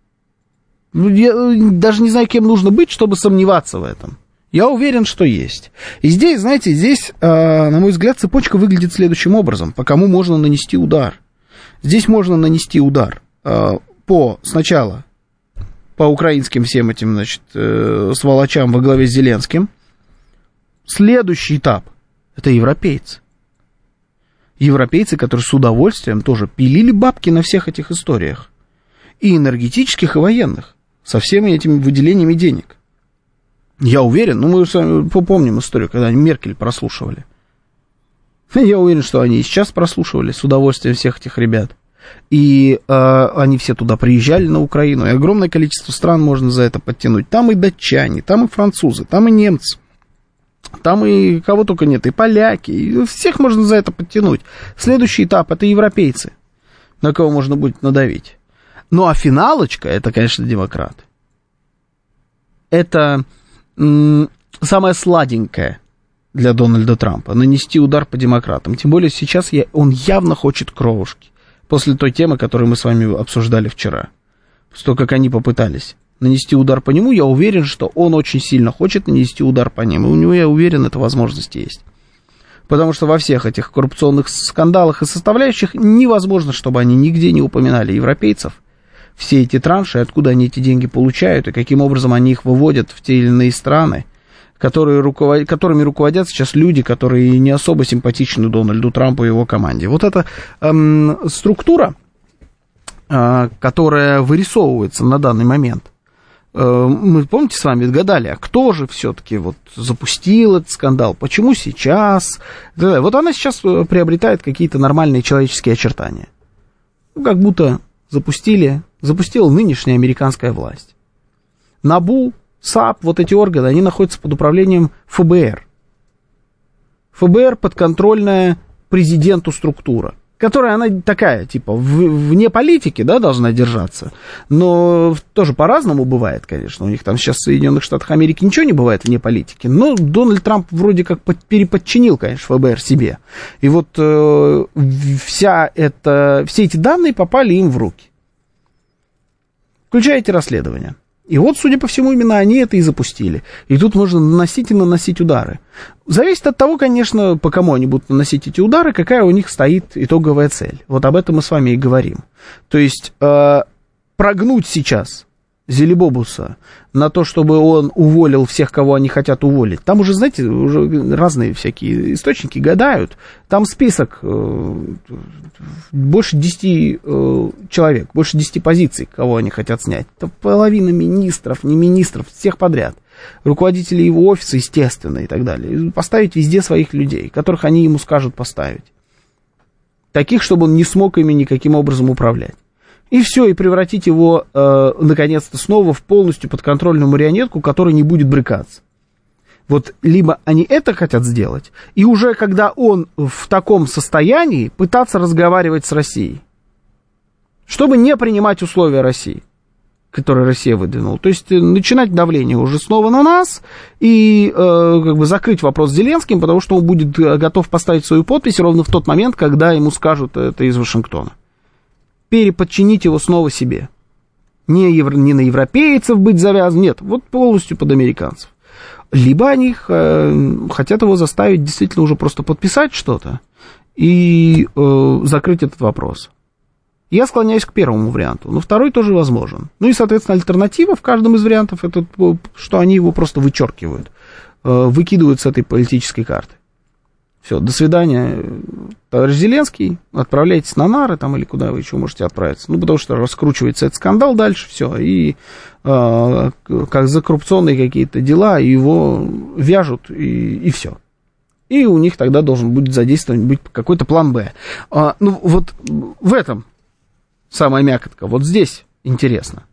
Я даже не знаю, кем нужно быть, чтобы сомневаться в этом. Я уверен, что есть. И здесь, знаете, на мой взгляд, цепочка выглядит следующим образом. По кому можно нанести удар? Здесь можно нанести удар сначала по украинским всем этим, значит, сволочам во главе с Зеленским. Следующий этап – это европейцы. Европейцы, которые с удовольствием тоже пилили бабки на всех этих историях. и энергетических, и военных, со всеми этими выделениями денег. Я уверен, мы с вами помним историю, когда они Меркель прослушивали. Я уверен, что они и сейчас прослушивали с удовольствием всех этих ребят. И они все туда приезжали, на Украину, и огромное количество стран можно за это подтянуть. Там и датчане, там и французы, там и немцы, там и кого только нет, и поляки, и всех можно за это подтянуть. Следующий этап — это европейцы, на кого можно будет надавить. Ну, а финалочка — это, конечно, демократы. Это самое сладенькое для Дональда Трампа — нанести удар по демократам. Тем более сейчас он явно хочет кровушки. После той темы, которую мы с вами обсуждали вчера. После того, как они попытались нанести удар по нему, я уверен, что он очень сильно хочет нанести удар по ним. И у него, я уверен, эта возможность есть. Потому что во всех этих коррупционных скандалах и составляющих невозможно, чтобы они нигде не упоминали европейцев. Все эти транши, откуда они эти деньги получают, и каким образом они их выводят в те или иные страны, которыми руководят сейчас люди, которые не особо симпатичны Дональду Трампу и его команде. Вот эта структура, которая вырисовывается на данный момент, мы, помните, с вами гадали, а кто же все-таки вот запустил этот скандал, почему сейчас? Вот она сейчас приобретает какие-то нормальные человеческие очертания. Как будто запустила нынешняя американская власть. НАБУ, САП, вот эти органы, они находятся под управлением ФБР. ФБР подконтрольная президенту структура, которая, она такая, типа, вне политики, да, должна держаться, но тоже по-разному бывает, конечно. У них там сейчас в Соединенных Штатах Америки ничего не бывает вне политики, но Дональд Трамп вроде как переподчинил, конечно, ФБР себе. И вот все эти данные попали им в руки. Включая эти расследования. И вот, судя по всему, именно они это и запустили. И тут можно наносить и наносить удары. Зависит от того, конечно, по кому они будут наносить эти удары, какая у них стоит итоговая цель. Вот об этом мы с вами и говорим. То есть прогнуть сейчас Зелебобуса на то, чтобы он уволил всех, кого они хотят уволить. Там уже, знаете, уже разные всякие источники гадают. Там список больше 10 человек, больше 10 позиций, кого они хотят снять. Это половина министров, не министров, всех подряд. Руководители его офиса, естественно, и так далее. Поставить везде своих людей, которых они ему скажут поставить. Таких, чтобы он не смог ими никаким образом управлять. И все, и превратить его, наконец-то, снова в полностью подконтрольную марионетку, которая не будет брыкаться. Вот либо они это хотят сделать, и уже когда он в таком состоянии, пытаться разговаривать с Россией, чтобы не принимать условия России, которые Россия выдвинула. То есть начинать давление уже снова на нас и как бы закрыть вопрос с Зеленским, потому что он будет готов поставить свою подпись ровно в тот момент, когда ему скажут это из Вашингтона. Переподчинить его снова себе. Не на европейцев быть завязан, нет, вот полностью под американцев. Либо они хотят его заставить действительно уже просто подписать что-то и закрыть этот вопрос. Я склоняюсь к первому варианту, но второй тоже возможен. Ну и, соответственно, альтернатива в каждом из вариантов, это что они его просто вычеркивают, выкидывают с этой политической карты. Все, до свидания, товарищ Зеленский, отправляйтесь на нары там или куда вы еще можете отправиться. Ну, потому что раскручивается этот скандал дальше, все, и как за коррупционные какие-то дела его вяжут, и все. И у них тогда должен будет задействован быть какой-то план «Б». Ну, вот в этом самая мякотка, вот здесь интересно.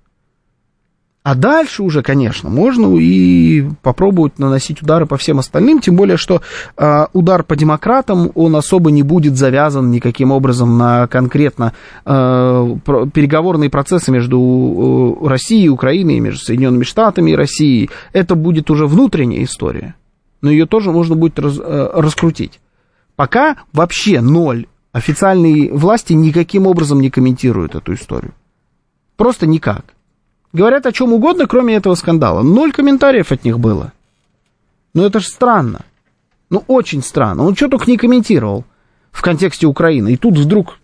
А дальше уже, конечно, можно и попробовать наносить удары по всем остальным, тем более, что удар по демократам, он особо не будет завязан никаким образом на конкретно переговорные процессы между Россией и Украиной, между Соединенными Штатами и Россией. Это будет уже внутренняя история, но ее тоже можно будет раскрутить. Пока вообще ноль. Официальные власти никаким образом не комментируют эту историю. Просто никак. Говорят о чем угодно, кроме этого скандала. 0 комментариев от них было. Ну, это же странно. Ну, очень странно. Он что только не комментировал в контексте Украины. И тут вдруг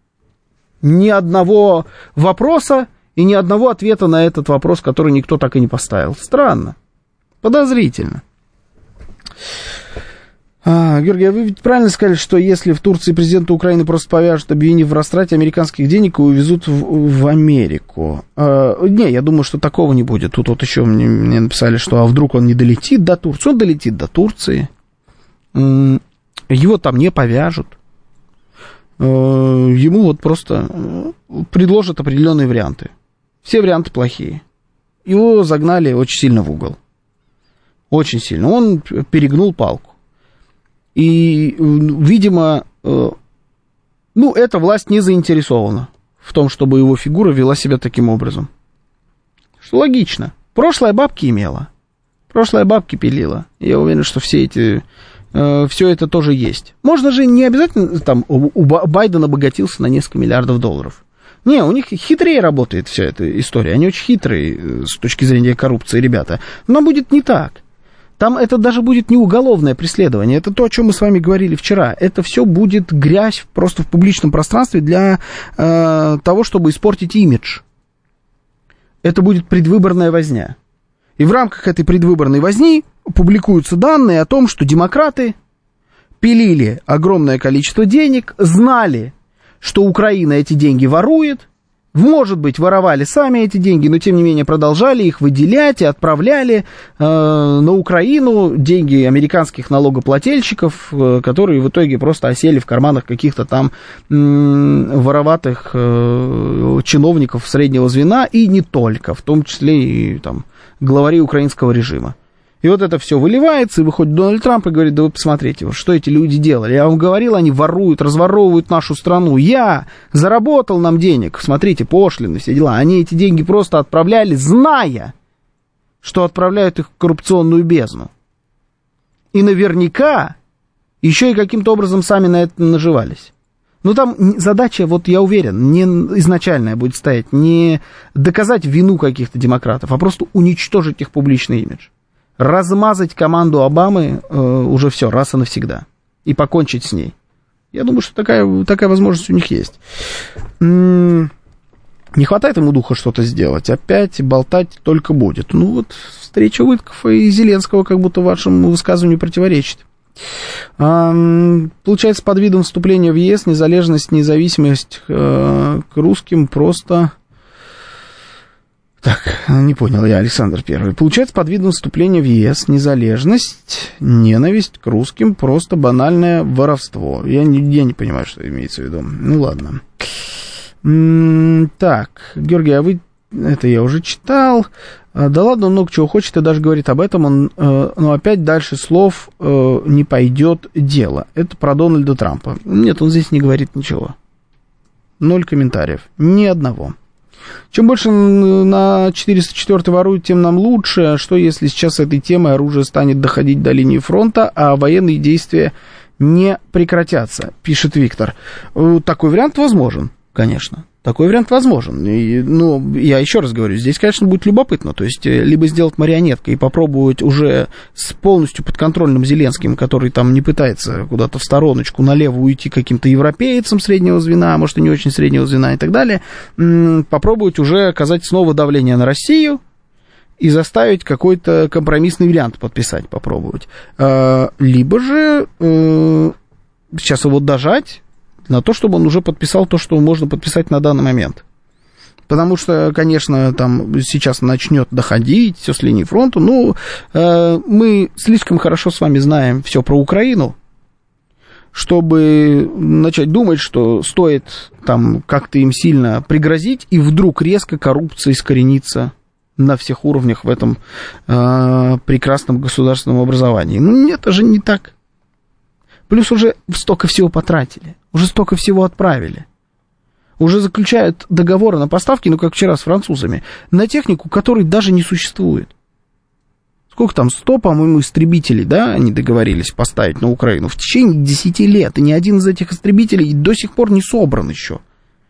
ни одного вопроса и ни одного ответа на этот вопрос, который никто так и не поставил. Странно. Подозрительно. Георгий, а вы ведь правильно сказали, что если в Турции президента Украины просто повяжут, обвинив в растрате американских денег и увезут в Америку? Не, я думаю, что такого не будет. Тут вот еще мне написали, что а вдруг он не долетит до Турции? Он долетит до Турции. Его там не повяжут. Ему вот просто предложат определенные варианты. Все варианты плохие. Его загнали очень сильно в угол. Очень сильно. Он перегнул палку. И, видимо, эта власть не заинтересована в том, чтобы его фигура вела себя таким образом. Что логично. Прошлое бабки имела. Прошлое бабки пилила. Я уверен, что все это тоже есть. Можно же не обязательно, там, у Байдена обогатился на несколько миллиардов долларов. Не, у них хитрее работает вся эта история. Они очень хитрые с точки зрения коррупции ребята. Но будет не так. Там это даже будет не уголовное преследование. Это то, о чем мы с вами говорили вчера. Это все будет грязь просто в публичном пространстве для того, чтобы испортить имидж. Это будет предвыборная возня. И в рамках этой предвыборной возни публикуются данные о том, что демократы пилили огромное количество денег, знали, что Украина эти деньги ворует. Может быть, воровали сами эти деньги, но, тем не менее, продолжали их выделять и отправляли на Украину деньги американских налогоплательщиков, которые в итоге просто осели в карманах каких-то там вороватых чиновников среднего звена, и не только, в том числе и там главарей украинского режима. И вот это все выливается, и выходит Дональд Трамп и говорит: да вы посмотрите, вот что эти люди делали. Я вам говорил, они воруют, разворовывают нашу страну. Я заработал нам денег, смотрите, пошлины, все дела. Они эти деньги просто отправляли, зная, что отправляют их в коррупционную бездну. И наверняка еще и каким-то образом сами на это наживались. Но там задача, вот я уверен, не изначальная будет стоять, не доказать вину каких-то демократов, а просто уничтожить их публичный имидж. Размазать команду Обамы уже все, раз и навсегда. И покончить с ней. Я думаю, что такая возможность у них есть. Не хватает ему духа что-то сделать. Опять болтать только будет. Ну вот, встреча Уиткофа и Зеленского как будто вашему высказыванию противоречит. Получается, под видом вступления в ЕС независимость к русским просто... Так, не понял я, Александр Первый. Получается, под видом вступления в ЕС незалежность, ненависть к русским, просто банальное воровство. Я не понимаю, что имеется в виду. Ну, ладно. Так, Георгий, а вы... Это я уже читал. Да ладно, он много чего хочет и даже говорит об этом. Но опять дальше слов не пойдет дело. Это про Дональда Трампа. Нет, он здесь не говорит ничего. 0 комментариев. Ни одного. Чем больше на 404 воруют, тем нам лучше. А что, если сейчас с этой темой оружие станет доходить до линии фронта, а военные действия не прекратятся, пишет Виктор. Такой вариант возможен, конечно. Такой вариант возможен. Но я еще раз говорю, здесь, конечно, будет любопытно. То есть, либо сделать марионеткой и попробовать уже с полностью подконтрольным Зеленским, который там не пытается куда-то в стороночку налево уйти каким-то европейцам среднего звена, а может и не очень среднего звена и так далее, попробовать уже оказать снова давление на Россию и заставить какой-то компромиссный вариант подписать, попробовать. Либо же сейчас его дожать на то, чтобы он уже подписал то, что можно подписать на данный момент. Потому что, конечно, там сейчас начнет доходить все с линии фронта. Ну, мы слишком хорошо с вами знаем все про Украину, чтобы начать думать, что стоит там как-то им сильно пригрозить, и вдруг резко коррупция искоренится на всех уровнях в этом прекрасном государственном образовании. Ну, это же не так. Плюс уже столько всего потратили, уже столько всего отправили. Уже заключают договоры на поставки, ну, как вчера с французами, на технику, которой даже не существует. Сколько там, 100, по-моему, истребителей, да, они договорились поставить на Украину в течение 10 лет, и ни один из этих истребителей до сих пор не собран еще.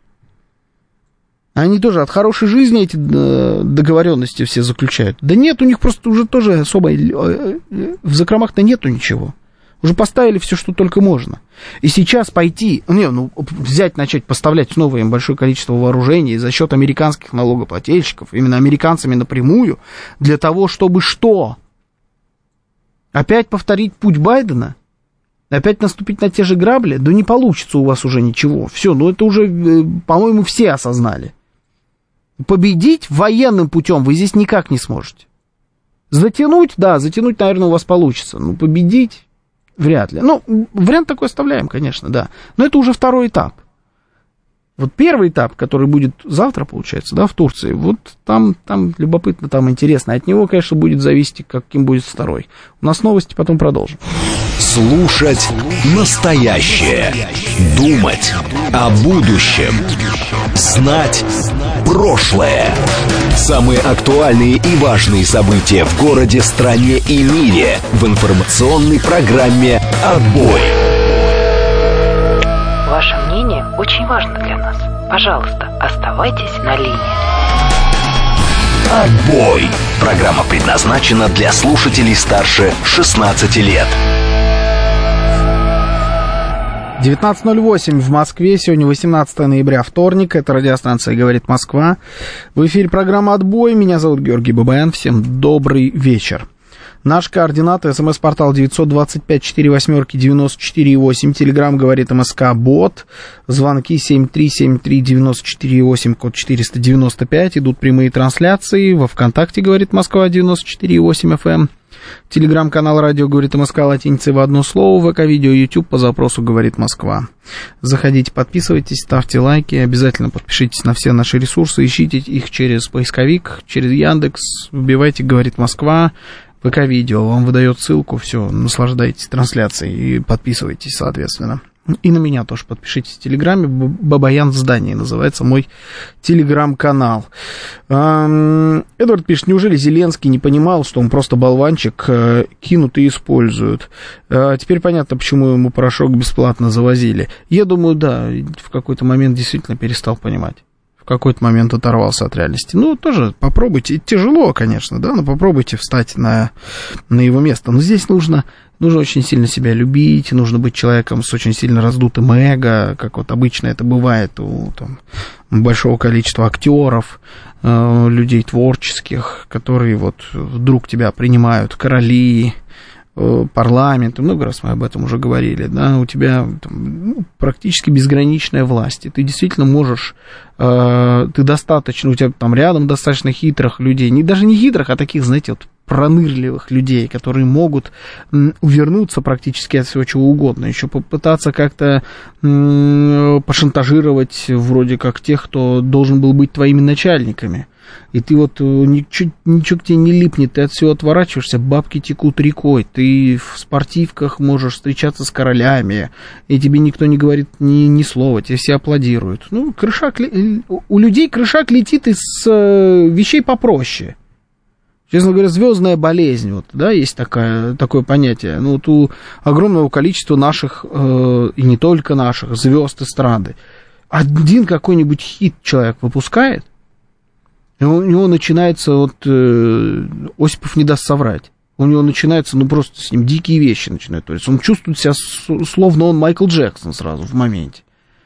Они тоже от хорошей жизни эти договоренности все заключают. Да нет, у них просто уже тоже особо в закромах-то нету ничего. Уже поставили все, что только можно. И сейчас пойти, взять, начать поставлять снова им большое количество вооружений за счет американских налогоплательщиков, именно американцами напрямую, для того, чтобы что? Опять повторить путь Байдена? Опять наступить на те же грабли? Да не получится у вас уже ничего. Все, ну это уже, по-моему, все осознали. Победить военным путем вы здесь никак не сможете. Затянуть, да, затянуть, наверное, у вас получится. Но победить вряд ли. Ну, вариант такой оставляем, конечно, да. Но это уже второй этап. Вот первый этап, который будет завтра, получается, да, в Турции, вот там любопытно, там интересно. От него, конечно, будет зависеть, каким будет второй. У нас новости, потом продолжим. Слушать настоящее. Думать о будущем. Знать прошлое. Самые актуальные и важные события в городе, стране и мире в информационной программе «Отбой». Ваше мнение очень важно для нас. Пожалуйста, оставайтесь на линии. «Отбой». Программа предназначена для слушателей старше 16 лет. 19:08 в Москве, сегодня 18 ноября, вторник, это радиостанция «Говорит Москва». В эфире программа «Отбой», меня зовут Георгий Бабаян, всем добрый вечер. Наш координат, СМС-портал 925-48-94-8, Телеграм «Говорит МСК», бот, звонки 7373-94-8, код 495, идут прямые трансляции, во ВКонтакте «Говорит Москва» 94,8 FM. Телеграм-канал «Радио говорит МСК» латиницей в одно слово, ВК-видео, YouTube по запросу «Говорит Москва». Заходите, подписывайтесь, ставьте лайки, обязательно подпишитесь на все наши ресурсы, ищите их через поисковик, через Яндекс, вбивайте «Говорит Москва», ВК-видео, вам выдает ссылку, все, наслаждайтесь трансляцией и подписывайтесь, соответственно. И на меня тоже подпишитесь в Телеграме, Бабаян в здании называется мой Телеграм-канал. Эдвард пишет, неужели Зеленский не понимал, что он просто болванчик, кинут и используют? Теперь понятно, почему ему порошок бесплатно завозили. Я думаю, да, в какой-то момент действительно перестал понимать. В какой-то момент оторвался от реальности. Ну, тоже попробуйте, тяжело, конечно, да, но попробуйте встать на его место. Но здесь нужно очень сильно себя любить, нужно быть человеком с очень сильно раздутым эго, как вот обычно это бывает у большого количества актеров, людей творческих, которые вот вдруг тебя принимают, короли, парламент, много раз мы об этом уже говорили, да, у тебя практически безграничная власть, и ты действительно можешь, ты достаточно, у тебя там рядом достаточно хитрых людей, даже не хитрых, а таких, знаете, вот пронырливых людей, которые могут увернуться практически от всего чего угодно, еще попытаться как-то пошантажировать вроде как тех, кто должен был быть твоими начальниками. И ты вот ничего к тебе не липнет, ты от всего отворачиваешься, бабки текут рекой, ты в спортивках можешь встречаться с королями, и тебе никто не говорит ни слова, тебе все аплодируют. Ну, у людей крышак летит из вещей попроще. Честно говоря, звездная болезнь, вот, да, есть такое понятие. Ну, вот у огромного количества наших, и не только наших, звезд эстрады. Один какой-нибудь хит человек выпускает, и у него начинается, вот, Осипов не даст соврать, у него начинается, просто с ним дикие вещи начинают твориться. Он чувствует себя, словно он Майкл Джексон сразу в моменте.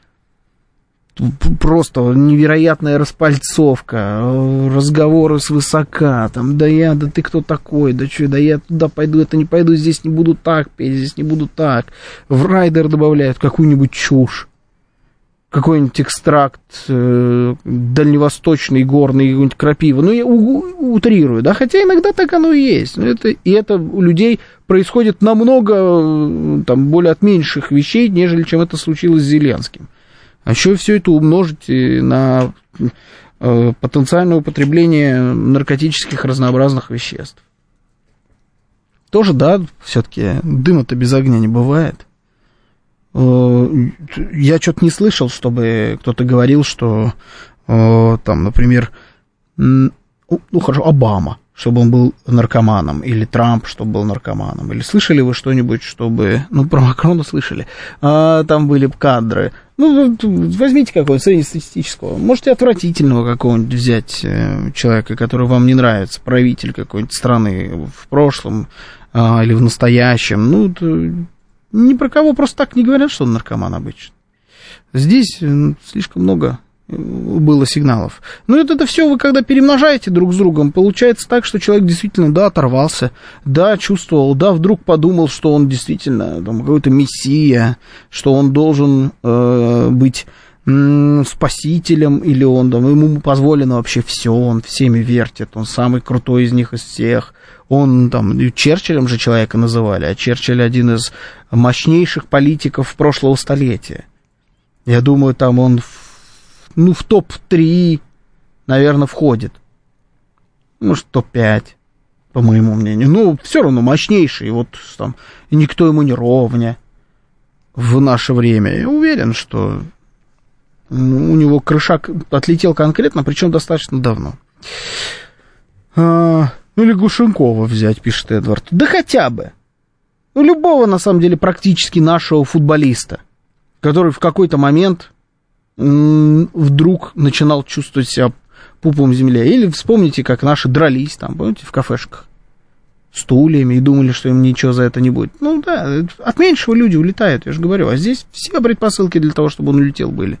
Просто невероятная распальцовка, разговоры свысока, да ты кто такой, да я туда пойду, это не пойду, здесь не буду так петь, здесь не буду так. В райдер добавляют какую-нибудь чушь, какой-нибудь экстракт дальневосточный, горный, какой-нибудь крапива. Ну, я утрирую, да, хотя иногда так оно и есть. Это у людей происходит намного более от меньших вещей, нежели чем это случилось с Зеленским. А еще все это умножить на потенциальное употребление наркотических разнообразных веществ. Тоже, да, все-таки дыма-то без огня не бывает. Я что-то не слышал, чтобы кто-то говорил, что например, хорошо, Обама, чтобы он был наркоманом, или Трамп, чтобы был наркоманом. Или слышали вы что-нибудь, чтобы... про Макрона слышали. Там были кадры. Возьмите какого-нибудь среднестатистического. Можете отвратительного какого-нибудь взять человека, который вам не нравится, правитель какой-нибудь страны в прошлом или в настоящем. Ни про кого просто так не говорят, что он наркоман обычно. Здесь слишком много было сигналов. Но это все вы когда перемножаете друг с другом, получается так, что человек действительно, да, оторвался, да, чувствовал, да, вдруг подумал, что он действительно там, какой-то мессия, что он должен быть спасителем, или он там, ему позволено вообще все, он всеми вертит, он самый крутой из них из всех. Он там, Черчиллем же человека называли, а Черчилль один из мощнейших политиков прошлого столетия. Я думаю, там он в топ-3, наверное, входит. Может, топ-5, по моему мнению. Ну, все равно мощнейший, вот там, никто ему не ровня в наше время. Я уверен, что у него крышак отлетел конкретно, причем достаточно давно. Ну, или Глушенкова взять, пишет Эдвард. Да хотя бы. Ну, любого, на самом деле, практически нашего футболиста, который в какой-то момент вдруг начинал чувствовать себя пупом в земле. Или вспомните, как наши дрались там, помните, в кафешках стульями и думали, что им ничего за это не будет. Ну, да, от меньшего люди улетают, я же говорю. А здесь все предпосылки для того, чтобы он улетел, были.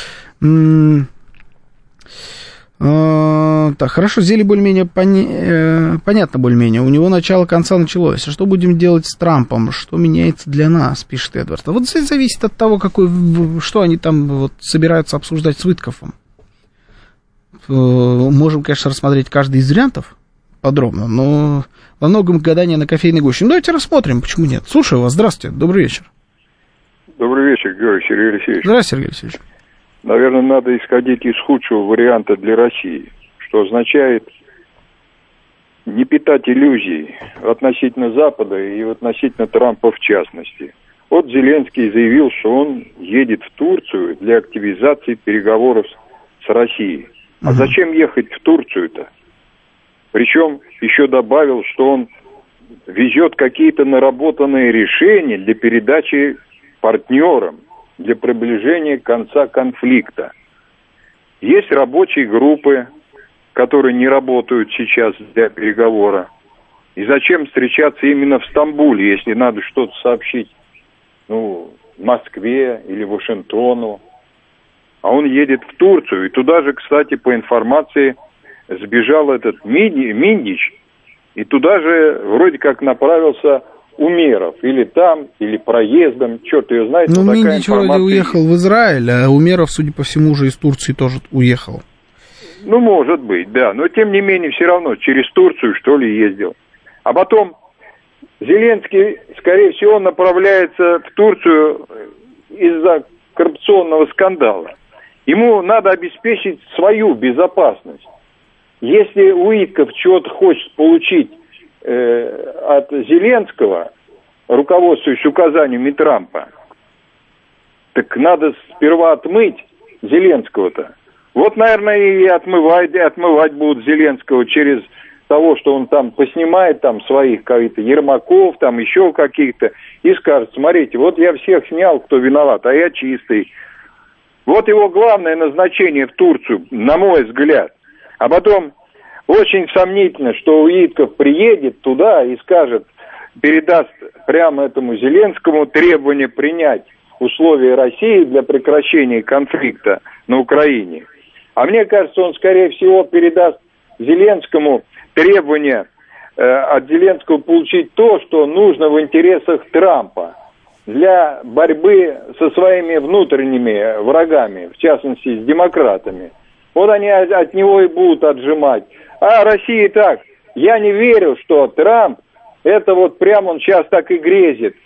Так, хорошо, Зеле более-менее понятно более-менее. У него начало конца началось. А что будем делать с Трампом? Что меняется для нас, пишет Эдвард. А вот здесь зависит от того, что они там вот собираются обсуждать с Виткофом. Можем, конечно, рассмотреть каждый из вариантов подробно, но во многом гадание на кофейной гуще. Ну, давайте рассмотрим, почему нет. Слушаю вас, здравствуйте, добрый вечер. Добрый вечер, Сергей Алексеевич. Здравствуйте, Сергей Алексеевич. Наверное, надо исходить из худшего варианта для России, что означает не питать иллюзий относительно Запада и относительно Трампа в частности. Вот Зеленский заявил, что он едет в Турцию для активизации переговоров с Россией. А зачем ехать в Турцию-то? Причем еще добавил, что он везет какие-то наработанные решения для передачи партнерам, для приближения конца конфликта. Есть рабочие группы, которые не работают сейчас для переговора. И зачем встречаться именно в Стамбуле, если надо что-то сообщить, в Москве или Вашингтону? А он едет в Турцию. И туда же, кстати, по информации, сбежал этот Миндич. И туда же вроде как направился Умеров. Или там, или проездом. Черт ее знает. Ну, Миндич вроде уехал в Израиль, а Умеров, судя по всему, уже из Турции тоже уехал. Ну, может быть, да. Но, тем не менее, все равно через Турцию, что ли, ездил. А потом Зеленский, скорее всего, направляется в Турцию из-за коррупционного скандала. Ему надо обеспечить свою безопасность. Если Уитков чего-то хочет получить от Зеленского, руководствуясь указаниями Трампа, так надо сперва отмыть Зеленского-то. Вот, наверное, и отмывать будут Зеленского через того, что он там поснимает там своих каких-то Ермаков, там еще каких-то, и скажет: смотрите, вот я всех снял, кто виноват, а я чистый. Вот его главное назначение в Турцию, на мой взгляд. А потом очень сомнительно, что Уитков приедет туда и скажет, передаст прямо этому Зеленскому требование принять условия России для прекращения конфликта на Украине. А мне кажется, он, скорее всего, передаст Зеленскому требование от Зеленского получить то, что нужно в интересах Трампа для борьбы со своими внутренними врагами, в частности, с демократами. Вот они от него и будут отжимать. А Россия так, я не верю, что Трамп, это вот прямо он сейчас так и грезит,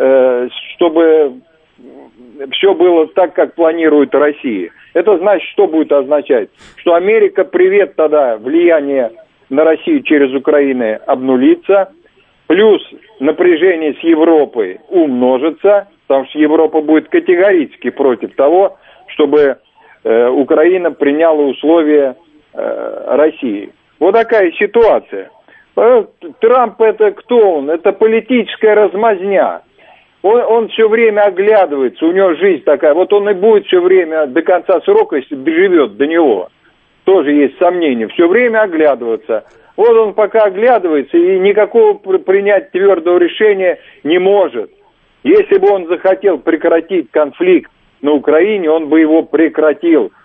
чтобы все было так, как планирует Россия. Это значит, что будет означать? Что Америка, привет тогда, влияние на Россию через Украину обнулится, плюс напряжение с Европой умножится, потому что Европа будет категорически против того, чтобы Украина приняла условия России. Вот такая ситуация. Трамп это кто он? Это политическая размазня. Он все время оглядывается, у него жизнь такая. Вот он и будет все время до конца срока, если доживет до него. Тоже есть сомнения. Все время оглядываться. Вот он пока оглядывается и никакого принять твердого решения не может. Если бы он захотел прекратить конфликт на Украине, он бы его прекратил.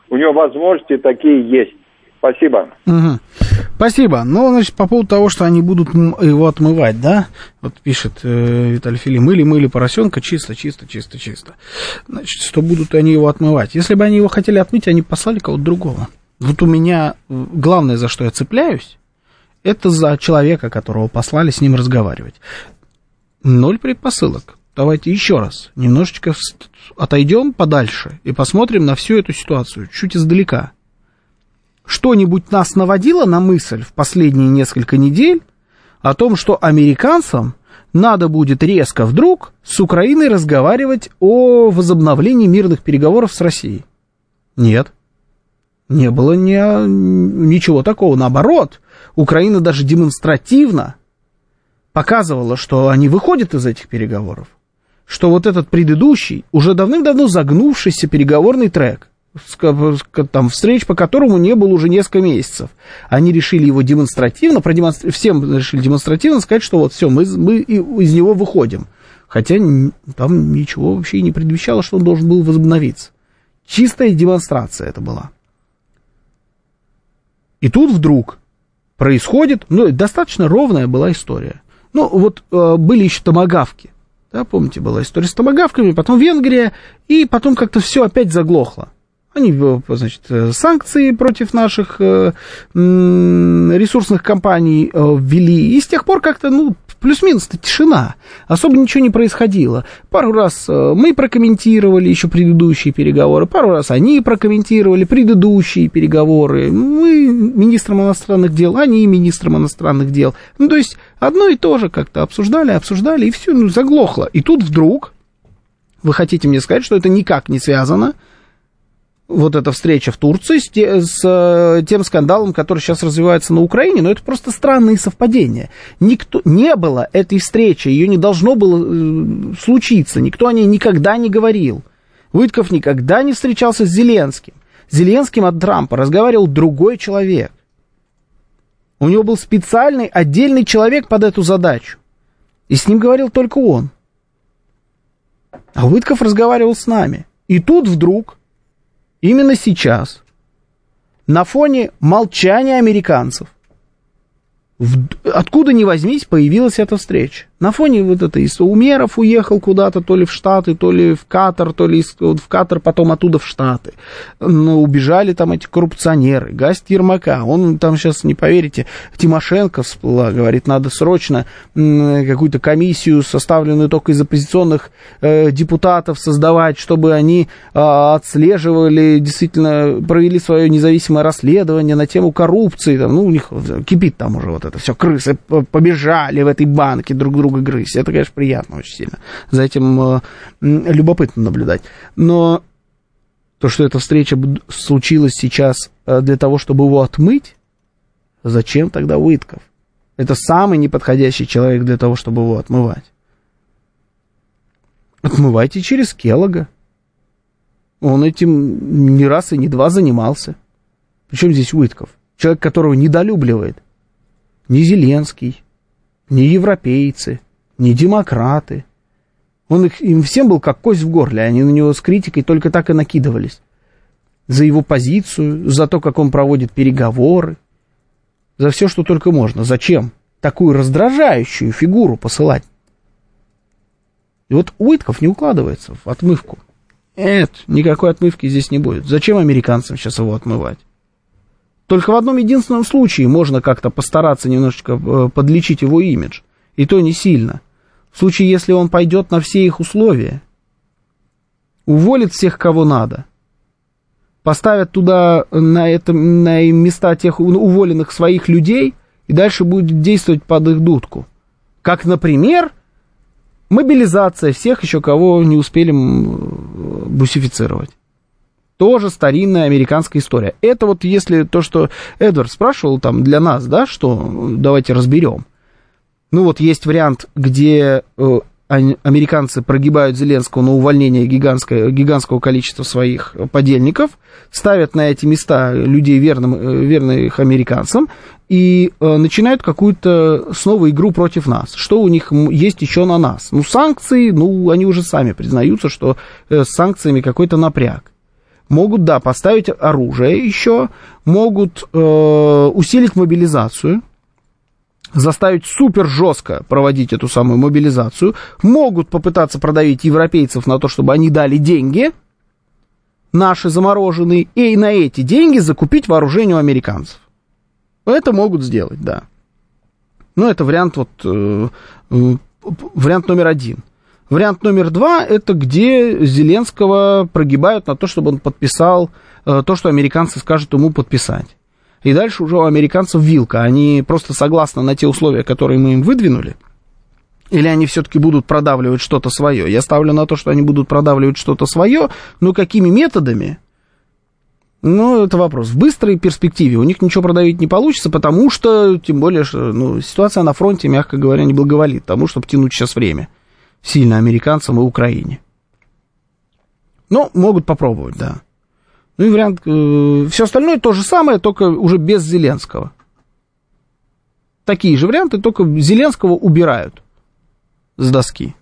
у него возможности такие есть. Спасибо. Угу. Спасибо. Ну, значит, по поводу того, что они будут его отмывать, да? Вот пишет Виталий Филин, мыли поросенка чисто. Значит, что будут они его отмывать. Если бы они его хотели отмыть, они послали кого-то другого. Вот у меня главное, за что я цепляюсь, это за человека, которого послали с ним разговаривать. 0 предпосылок. Давайте еще раз немножечко отойдем подальше и посмотрим на всю эту ситуацию чуть издалека. Что-нибудь нас наводило на мысль в последние несколько недель о том, что американцам надо будет резко вдруг с Украиной разговаривать о возобновлении мирных переговоров с Россией? Нет. Не было ничего такого. Наоборот, Украина даже демонстративно показывала, что они выходят из этих переговоров. Что вот этот предыдущий, уже давным-давно загнувшийся переговорный трек, там, встреч, по которому не было уже несколько месяцев, они решили его демонстративно, всем решили демонстративно сказать, что вот все, мы из него выходим. Хотя там ничего вообще и не предвещало, что он должен был возобновиться. Чистая демонстрация это была. И тут вдруг происходит, достаточно ровная была история. Были еще томагавки. Да, помните, была история с томагавками, потом Венгрия, и потом как-то все опять заглохло. Они, значит, санкции против наших ресурсных компаний ввели, и с тех пор как-то, плюс-минус-то тишина, особо ничего не происходило. Пару раз мы прокомментировали еще предыдущие переговоры, пару раз они прокомментировали предыдущие переговоры, мы министром иностранных дел, они министром иностранных дел. То есть одно и то же как-то обсуждали, и все, заглохло. И тут вдруг, вы хотите мне сказать, что это никак не связано, вот эта встреча в Турции с тем скандалом, который сейчас развивается на Украине, но это просто странные совпадения. Не было этой встречи, ее не должно было случиться, никто о ней никогда не говорил. Уитков никогда не встречался с Зеленским. С Зеленским от Трампа разговаривал другой человек. У него был специальный, отдельный человек под эту задачу. И с ним говорил только он. А Уитков разговаривал с нами. И тут вдруг... Именно сейчас, на фоне молчания американцев, откуда ни возьмись, появилась эта встреча. На фоне вот этой, Умеров уехал куда-то, то ли в Штаты, то ли в Катар, в Катар, потом оттуда в Штаты. Убежали там эти коррупционеры, Гасть Ермака, он там сейчас, не поверите, Тимошенко всплыла, говорит, надо срочно какую-то комиссию, составленную только из оппозиционных депутатов, создавать, чтобы они отслеживали, действительно провели свое независимое расследование на тему коррупции. Там, у них кипит там уже вот это все, крысы побежали в этой банке друг друга грызть. Это, конечно, приятно очень сильно. За этим любопытно наблюдать. Но то, что эта встреча случилась сейчас для того, чтобы его отмыть, зачем тогда Уитков? Это самый неподходящий человек для того, чтобы его отмывать. Отмывайте через Келлога. Он этим не раз и не два занимался. Причем здесь Уитков? Человек, которого недолюбливает ни Зеленский, ни европейцы, ни демократы. Им всем был как кость в горле, они на него с критикой только так и накидывались. За его позицию, за то, как он проводит переговоры, за все, что только можно. Зачем такую раздражающую фигуру посылать? И вот Уитков не укладывается в отмывку. Нет, никакой отмывки здесь не будет. Зачем американцам сейчас его отмывать? Только в одном единственном случае можно как-то постараться немножечко подлечить его имидж. И то не сильно. В случае, если он пойдет на все их условия, уволит всех, кого надо, поставят туда на места тех уволенных своих людей и дальше будет действовать под их дудку. Как, например, мобилизация всех еще, кого не успели бусифицировать. Тоже старинная американская история. Это вот если то, что Эдвард спрашивал там для нас, да, что давайте разберем. Вот есть вариант, где американцы прогибают Зеленского на увольнение гигантского количества своих подельников, ставят на эти места людей, верных американцам, и начинают какую-то снова игру против нас. Что у них есть еще на нас? Санкции, они уже сами признаются, что с санкциями какой-то напряг. могут, да, поставить оружие еще, могут усилить мобилизацию, заставить супер жестко проводить эту самую мобилизацию, могут попытаться продавить европейцев на то, чтобы они дали деньги, наши замороженные, и на эти деньги закупить вооружение у американцев. Это могут сделать, да. Но это вариант, вариант номер 1. Вариант номер 2, это где Зеленского прогибают на то, чтобы он подписал то, что американцы скажут ему подписать. И дальше уже у американцев вилка. Они просто согласны на те условия, которые мы им выдвинули, или они все-таки будут продавливать что-то свое. Я ставлю на то, что они будут продавливать что-то свое, но какими методами? Ну, это вопрос. В быстрой перспективе у них ничего продавить не получится, потому что, тем более, что ситуация на фронте, мягко говоря, не благоволит тому, чтобы тянуть сейчас время сильно американцам и Украине. Но могут попробовать, да. Ну и вариант... все остальное то же самое, только уже без Зеленского. Такие же варианты, только Зеленского убирают с доски.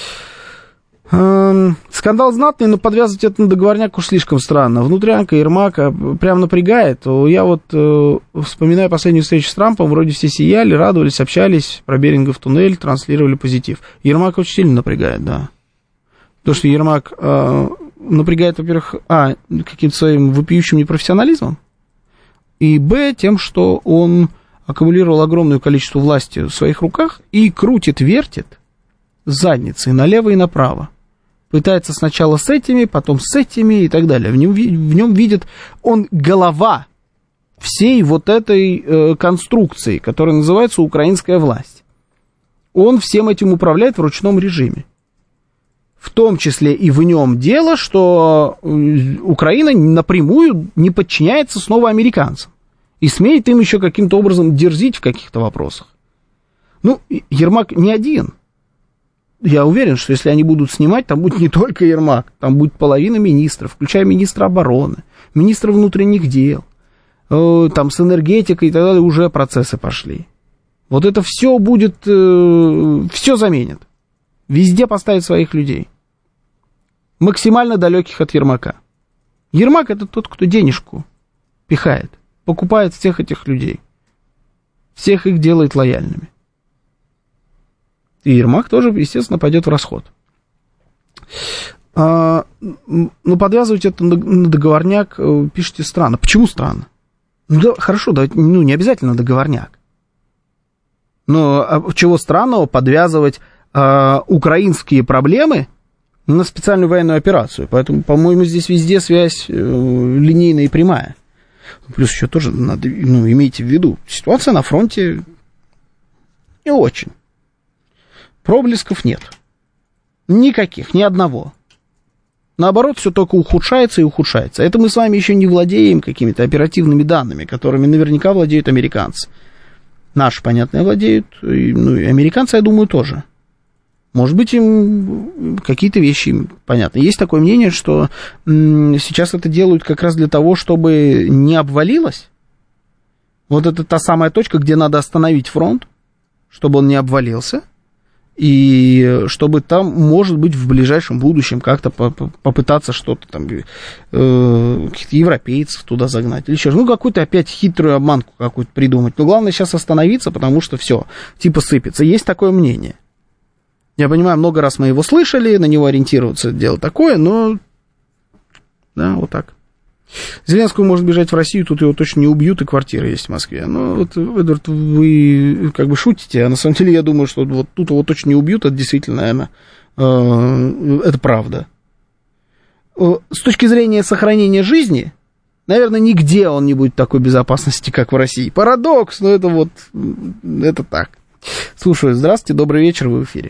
Скандал знатный, но подвязывать это на договорняк уж слишком странно. Внутрянка Ермака прям напрягает. Я вспоминаю последнюю встречу с Трампом, вроде все сияли, радовались, общались, про Берингов туннель, транслировали позитив. Ермак очень сильно напрягает, да. То, что Ермак напрягает, во-первых, каким-то своим вопиющим непрофессионализмом, и б, тем, что он аккумулировал огромное количество власти в своих руках и крутит, вертит задницей налево и направо. Пытается сначала с этими, потом с этими и так далее. В нем видит он голова всей вот этой конструкции, которая называется украинская власть. Он всем этим управляет в ручном режиме. В том числе и в нем дело, что Украина напрямую не подчиняется снова американцам. И смеет им еще каким-то образом дерзить в каких-то вопросах. Ермак не один. Я уверен, что если они будут снимать, там будет не только Ермак, там будет половина министров, включая министра обороны, министра внутренних дел, там с энергетикой и так далее уже процессы пошли. Вот это все будет, все заменит. Везде поставят своих людей. Максимально далеких от Ермака. Ермак — это тот, кто денежку пихает, покупает всех этих людей. Всех их делает лояльными. И Ермак тоже, естественно, пойдет в расход. Но подвязывать это на договорняк, пишите, странно. Почему странно? Хорошо, давайте, не обязательно договорняк. Но чего странного подвязывать украинские проблемы на специальную военную операцию? Поэтому, по-моему, здесь везде связь линейная и прямая. Плюс еще тоже надо, имейте в виду, ситуация на фронте не очень. Проблесков нет. Никаких, ни одного. Наоборот, все только ухудшается и ухудшается. Это мы с вами еще не владеем какими-то оперативными данными, которыми наверняка владеют американцы. Наши, понятно, владеют, и американцы, я думаю, тоже. Может быть, им какие-то вещи понятны. Есть такое мнение, что сейчас это делают как раз для того, чтобы не обвалилось. Вот это та самая точка, где надо остановить фронт, чтобы он не обвалился. И чтобы там, может быть, в ближайшем будущем как-то попытаться что-то там, каких-то европейцев туда загнать. Или еще какую-то опять хитрую обманку какую-то придумать. Но главное сейчас остановиться, потому что все, типа сыпется. Есть такое мнение. Я понимаю, много раз мы его слышали, на него ориентироваться, дело такое, но да, вот так. Зеленского может бежать в Россию, тут его точно не убьют, и квартира есть в Москве. Эдвард, вы как бы шутите, а на самом деле я думаю, что вот тут его точно не убьют, это действительно, наверное, это правда. С точки зрения сохранения жизни, наверное, нигде он не будет такой безопасности, как в России. Парадокс, но это так. Слушаю, здравствуйте, добрый вечер, вы в эфире.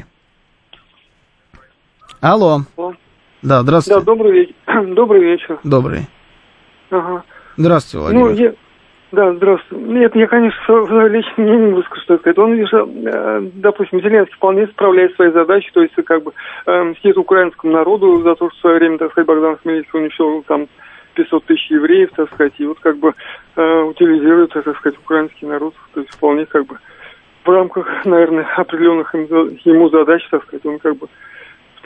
Алло. Да, здравствуйте. Да, добрый вечер. Добрый. Ага. Здравствуйте, Владимир. Здравствуйте. Нет, я, конечно, лично не выскажу, что сказать. Он, допустим, Зеленский вполне справляет свои задачи, то есть, мстит украинскому народу за то, что в свое время, так сказать, Богдан Хмельницкий уничтожил там 500 тысяч евреев, так сказать, и утилизирует, так сказать, украинский народ, то есть, вполне, в рамках, наверное, определенных ему задач, так сказать, он,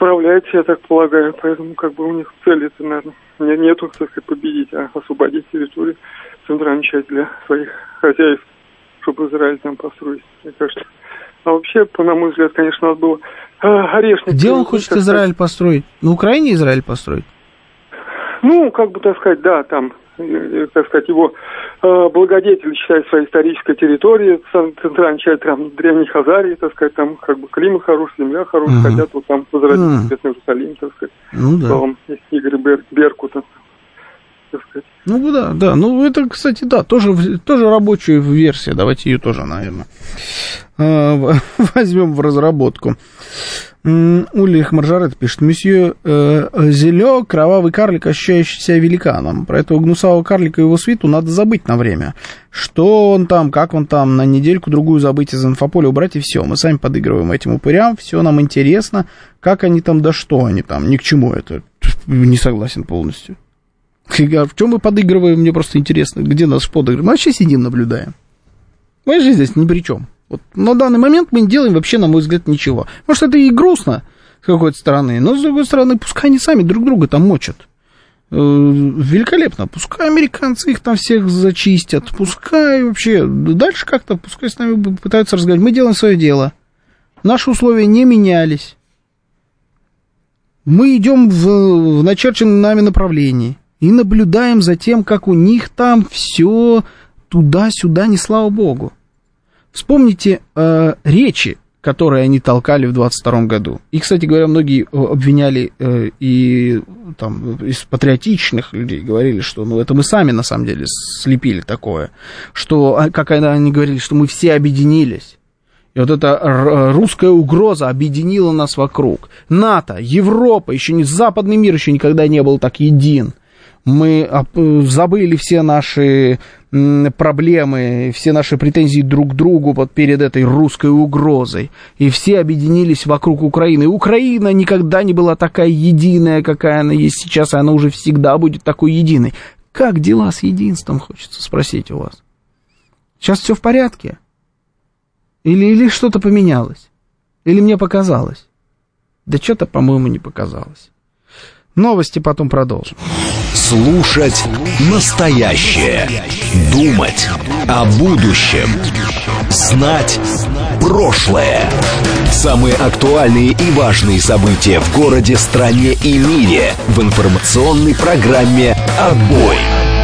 справляется, я так полагаю, поэтому как бы у них цели, это, наверное, нету, так сказать, победить, а освободить территорию, центральную часть для своих хозяев, чтобы Израиль там построить, мне кажется. А вообще, на мой взгляд, конечно, надо было орешник... Где он хочет Израиль построить? На Украине Израиль построить? Ну, как бы, так сказать, да, там, так сказать, его благодетель считает своей исторической территорией, центральная часть там древней Хазарии, так сказать, там как бы климат хороший, земля хорошая, хотят вот там возродить Иерусалим, так сказать, словом, Игоря Беркута, так сказать. Ну да, ну это, кстати, да, тоже рабочая версия, давайте ее тоже, наверное, возьмем в разработку. Ульрих Маржарет пишет: месье Зелё, кровавый карлик, ощущающий себя великаном. Про этого гнусавого карлика и его свиту надо забыть на время. Что он там, как он там, на недельку-другую забыть из инфополя, убрать и все. Мы сами подыгрываем этим упырям, все нам интересно, как они там, да что они там, ни к чему это. Не согласен полностью. В чем мы подыгрываем, мне просто интересно, где нас подыгрываем. Мы вообще сидим, наблюдаем. Мы же здесь ни при чем. Вот на данный момент мы не делаем вообще, на мой взгляд, ничего. Может, это и грустно с какой-то стороны, но с другой стороны, пускай они сами друг друга там мочат. Великолепно. Пускай американцы их там всех зачистят, пускай вообще дальше как-то, пускай с нами пытаются разговаривать. Мы делаем свое дело. Наши условия не менялись. Мы идем в начерченном нами направлении и наблюдаем за тем, как у них там все туда-сюда, не слава богу. Вспомните речи, которые они толкали в 22 году. И, кстати говоря, многие обвиняли и там, из патриотичных людей говорили, что ну, это мы сами, на самом деле, слепили такое. Что, как они говорили, что мы все объединились. И вот эта русская угроза объединила нас вокруг. НАТО, Европа, еще не западный мир еще никогда не был так един. Мы забыли все наши проблемы, все наши претензии друг к другу вот перед этой русской угрозой. И все объединились вокруг Украины. Украина никогда не была такая единая, какая она есть сейчас, и она уже всегда будет такой единой. Как дела с единством, хочется спросить у вас? Сейчас все в порядке? Или что-то поменялось? Или мне показалось? Да что-то, по-моему, не показалось. Новости потом продолжим. Слушать настоящее. Думать о будущем. Знать прошлое. Самые актуальные и важные события в городе, стране и мире в информационной программе «Отбой».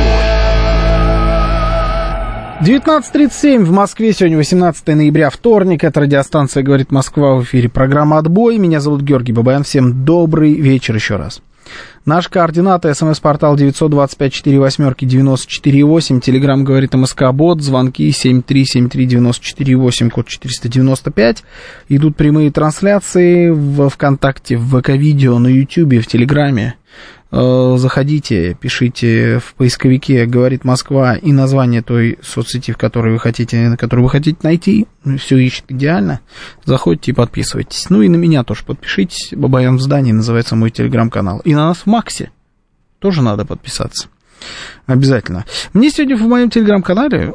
19:37 в Москве, сегодня 18 ноября, вторник, это радиостанция «Говорит Москва», в эфире программа «Отбой», меня зовут Георгий Бабаян, всем добрый вечер еще раз. Наши координаты: СМС-портал 925-48-94-8, Телеграм «Говорит МСК-бот», звонки 7373-94-8, код 495, идут прямые трансляции в ВКонтакте, в ВК-видео, на Ютьюбе, в Телеграме. Заходите, пишите в поисковике «Говорит Москва» и название той соцсети, на которую вы хотите найти. Все ищет идеально. Заходите и подписывайтесь. Ну и на меня тоже подпишитесь. Бабаян в здании называется мой телеграм-канал. И на нас в Максе тоже надо подписаться. Обязательно. Мне сегодня в моем телеграм-канале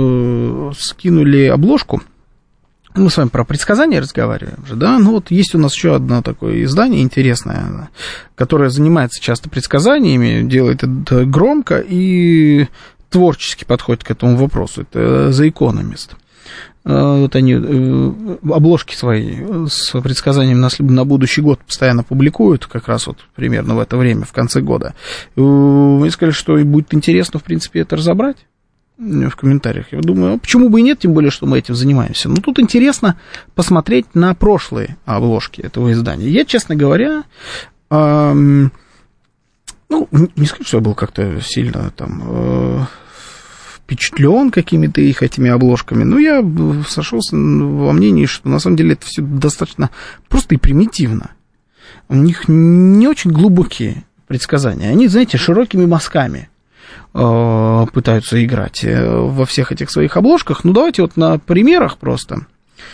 скинули обложку. Мы с вами про предсказания разговариваем же, да? Ну вот есть у нас еще одно такое издание интересное, которое занимается часто предсказаниями, делает это громко и творчески подходит к этому вопросу. Это The Economist. Вот они обложки свои с предсказанием на будущий год постоянно публикуют, как раз вот примерно в это время, в конце года. Мне сказали, что будет интересно, в принципе, это разобрать в комментариях. Я думаю, почему бы и нет, тем более, что мы этим занимаемся. Но тут интересно посмотреть на прошлые обложки этого издания. Я, честно говоря, не скажу, что я был как-то сильно там впечатлен какими-то их этими обложками, но я сошелся во мнении, что на самом деле это все достаточно просто и примитивно. У них не очень глубокие предсказания. Они, знаете, широкими мазками пытаются играть во всех этих своих обложках. Ну, давайте вот на примерах просто,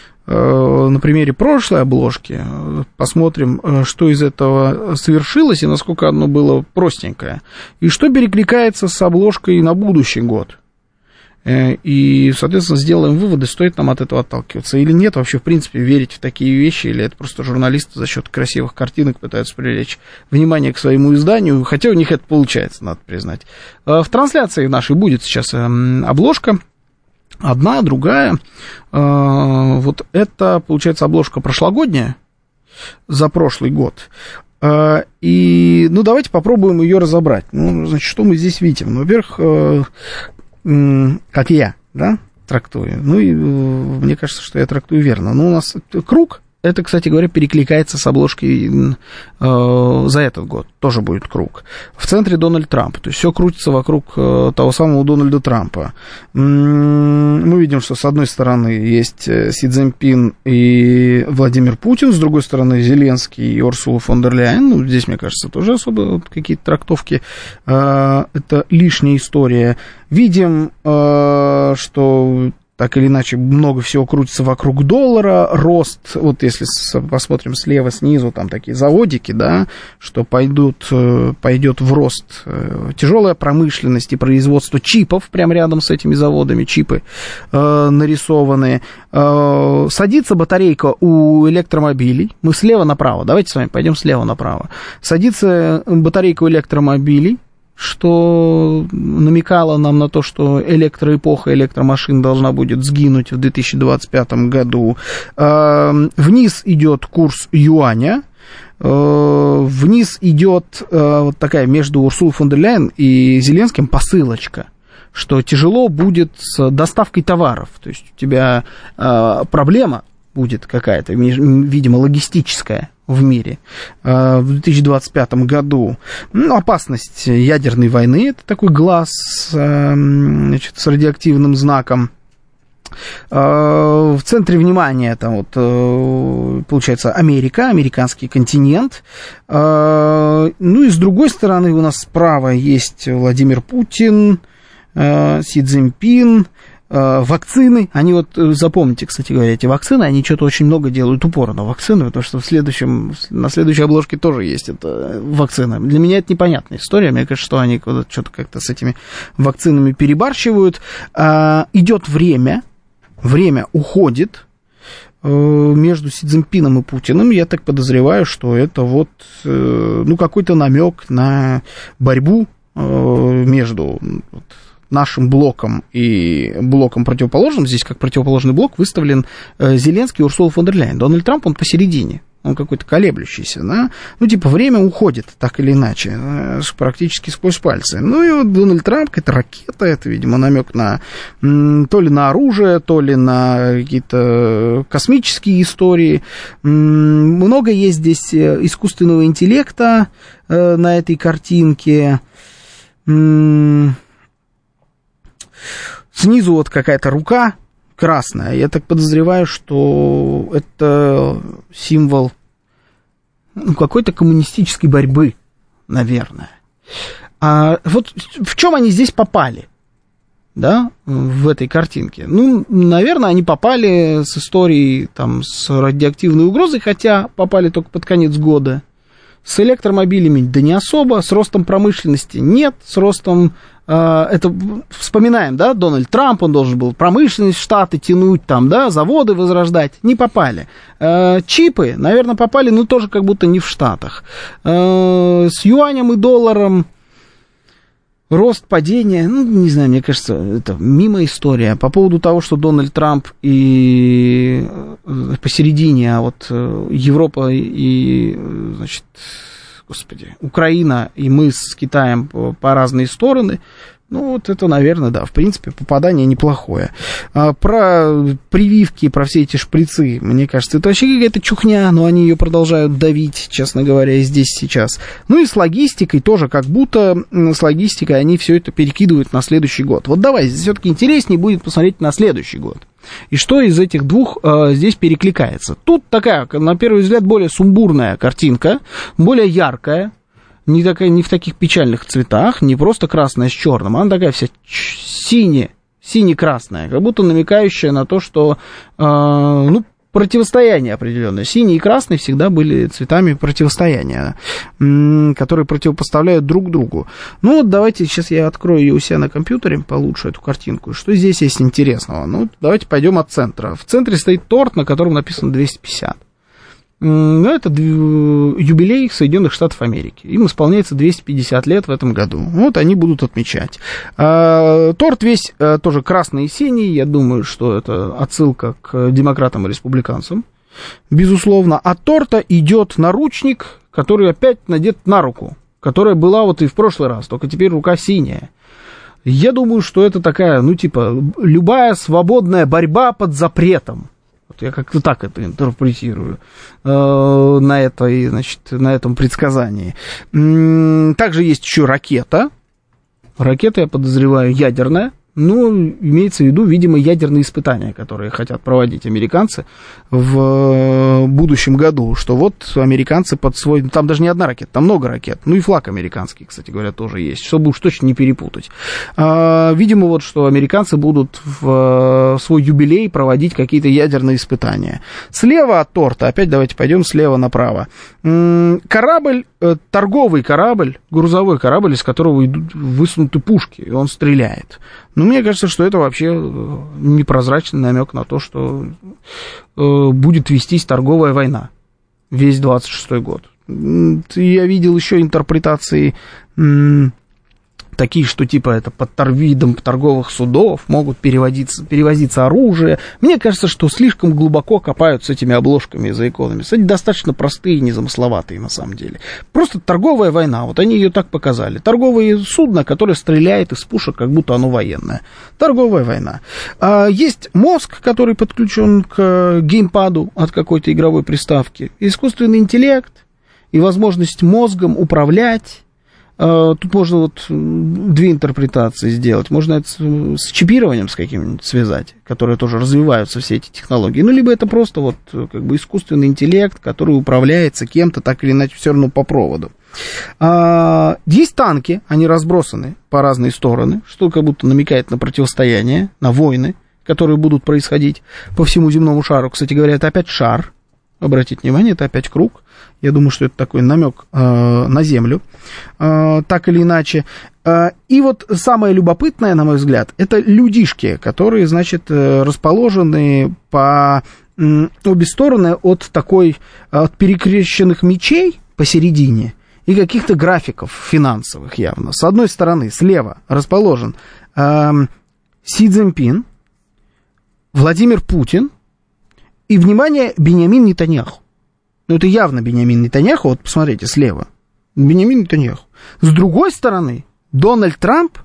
на примере прошлой обложки посмотрим, что из этого совершилось и насколько оно было простенькое. И что перекликается с обложкой на будущий год. И, соответственно, сделаем выводы, стоит нам от этого отталкиваться или нет, вообще, в принципе, верить в такие вещи, или это просто журналисты за счет красивых картинок пытаются привлечь внимание к своему изданию, хотя у них это получается, надо признать. В трансляции нашей будет сейчас обложка, одна, другая. Вот это, получается, обложка прошлогодняя, за прошлый год. И, ну, давайте попробуем ее разобрать. Ну, значит, что мы здесь видим? Ну, во-первых, как я, да, трактую. Ну, и мне кажется, что я трактую верно. Ну, у нас круг, это, кстати говоря, перекликается с обложкой за этот год. Тоже будет круг. В центре Дональд Трамп. То есть все крутится вокруг того самого Дональда Трампа. Мы видим, что с одной стороны есть Си Цзиньпин и Владимир Путин, с другой стороны Зеленский и Урсула фон дер Ляйен. Ну, здесь, мне кажется, тоже особо какие-то трактовки. Это лишняя история. Видим, что так или иначе много всего крутится вокруг доллара, рост, вот если посмотрим слева, снизу, там такие заводики, да, что пойдет в рост тяжелая промышленность и производство чипов, прямо рядом с этими заводами чипы нарисованы. Садится батарейка у электромобилей, мы слева направо, давайте с вами пойдем слева направо. Садится батарейка у электромобилей, что намекало нам на то, что электроэпоха электромашин должна будет сгинуть в 2025 году. Вниз идет курс юаня, вниз идет вот такая между Урсулой фон дер Ляйен и Зеленским посылочка, что тяжело будет с доставкой товаров, то есть у тебя проблема будет какая-то, видимо, логистическая в мире в 2025 году. Ну, опасность ядерной войны, это такой глаз, значит, с радиоактивным знаком. В центре внимания там вот, получается, Америка, американский континент. Ну и с другой стороны у нас справа есть Владимир Путин, Си Цзиньпин, вакцины, они вот, запомните, кстати говоря, эти вакцины, они что-то очень много делают упора на вакцины, потому что на следующей обложке тоже есть эта вакцина. Для меня это непонятная история, мне кажется, что они что-то как-то с этими вакцинами перебарщивают. Идет время уходит между Си Цзиньпином и Путиным, я так подозреваю, что это вот, ну, какой-то намек на борьбу между нашим блоком и блоком противоположным. Здесь как противоположный блок выставлен Зеленский и Урсула фон дер Ляйен. Дональд Трамп, он посередине, он какой-то колеблющийся, да? Ну, типа, время уходит, так или иначе, практически сквозь пальцы. Ну, и вот Дональд Трамп, это ракета, это, видимо, намек на то ли на оружие, то ли на какие-то космические истории. Много есть здесь искусственного интеллекта на этой картинке. Снизу вот какая-то рука красная. Я так подозреваю, что это символ какой-то коммунистической борьбы, наверное. А вот в чем они здесь попали, да, в этой картинке? Ну, наверное, они попали с историей, там, с радиоактивной угрозой, хотя попали только под конец года. С электромобилями, да не особо, с ростом промышленности нет, с ростом, это, вспоминаем, да, Дональд Трамп, он должен был промышленность в Штаты тянуть, там, да, заводы возрождать, не попали. Чипы, наверное, попали, но тоже как будто не в Штатах. С юанем и долларом рост, падение, ну, не знаю, мне кажется, это мимо история. По поводу того, что Дональд Трамп и посередине, а вот Европа и, значит, господи, Украина и мы с Китаем по разные стороны, ну, вот это, наверное, да, в принципе, попадание неплохое. Про прививки, про все эти шприцы, мне кажется, это вообще какая-то чухня, но они ее продолжают давить, честно говоря, и здесь сейчас. Ну и с логистикой тоже, как будто с логистикой они все это перекидывают на следующий год. Вот давай, все-таки интереснее будет посмотреть на следующий год. И что из этих двух здесь перекликается. Тут такая, на первый взгляд, более сумбурная картинка, более яркая. Не в таких печальных цветах, не просто красная с черным, она такая вся сине-красная, как будто намекающая на то, что, ну, противостояние определенное. Синий и красный всегда были цветами противостояния, которые противопоставляют друг другу. Ну, вот давайте сейчас я открою ее у себя на компьютере получше, эту картинку. Что здесь есть интересного? Ну, давайте пойдем от центра. В центре стоит торт, на котором написано 250. Ну, это юбилей Соединенных Штатов Америки. Им исполняется 250 лет в этом году. Вот они будут отмечать. Торт весь тоже красный и синий. Я думаю, что это отсылка к демократам и республиканцам. Безусловно. От торта идет наручник, который опять надет на руку, которая была вот и в прошлый раз, только теперь рука синяя. Я думаю, что это такая, ну, типа, любая свободная борьба под запретом. Вот я как-то так это интерпретирую на этом предсказании. Также есть еще ракета. Ракета, я подозреваю, ядерная. Ну, имеется в виду, видимо, ядерные испытания, которые хотят проводить американцы в будущем году. Что вот американцы под свой... Там даже не одна ракета, там много ракет. Ну и флаг американский, кстати говоря, тоже есть, чтобы уж точно не перепутать. Видимо, вот что американцы будут в свой юбилей проводить какие-то ядерные испытания. Слева от торта, опять давайте пойдем слева направо. Корабль, торговый корабль, грузовой корабль, из которого высунуты пушки, и он стреляет. Ну, мне кажется, что это вообще непрозрачный намек на то, что будет вестись торговая война весь 26-й год. Я видел еще интерпретации такие, что типа это под видом торговых судов могут перевозиться оружие. Мне кажется, что слишком глубоко копают с этими обложками за Economist. Они достаточно простые и незамысловатые на самом деле. Просто торговая война, вот они ее так показали. Торговое судно, которое стреляет из пушек, как будто оно военное. Торговая война. Есть мозг, который подключен к геймпаду от какой-то игровой приставки. Искусственный интеллект и возможность мозгом управлять. Тут можно вот две интерпретации сделать. Можно это с чипированием с каким-нибудь связать, которые тоже развиваются, все эти технологии. Ну, либо это просто вот как бы искусственный интеллект, который управляется кем-то так или иначе все равно по проводу. Есть танки, они разбросаны по разные стороны, что как будто намекает на противостояние, на войны, которые будут происходить по всему земному шару. Кстати говоря, это опять шар. Обратите внимание, это опять круг. Я думаю, что это такой намек на Землю, так или иначе. И вот самое любопытное, на мой взгляд, это людишки, которые, значит, расположены по обе стороны от перекрещенных мечей посередине и каких-то графиков финансовых явно. С одной стороны, слева расположен Си Цзиньпин, Владимир Путин и, внимание, Биньямин Нетаньяху. Ну, это явно Биньямин Нетаньяху, вот посмотрите, слева. Биньямин Нетаньяху. С другой стороны, Дональд Трамп,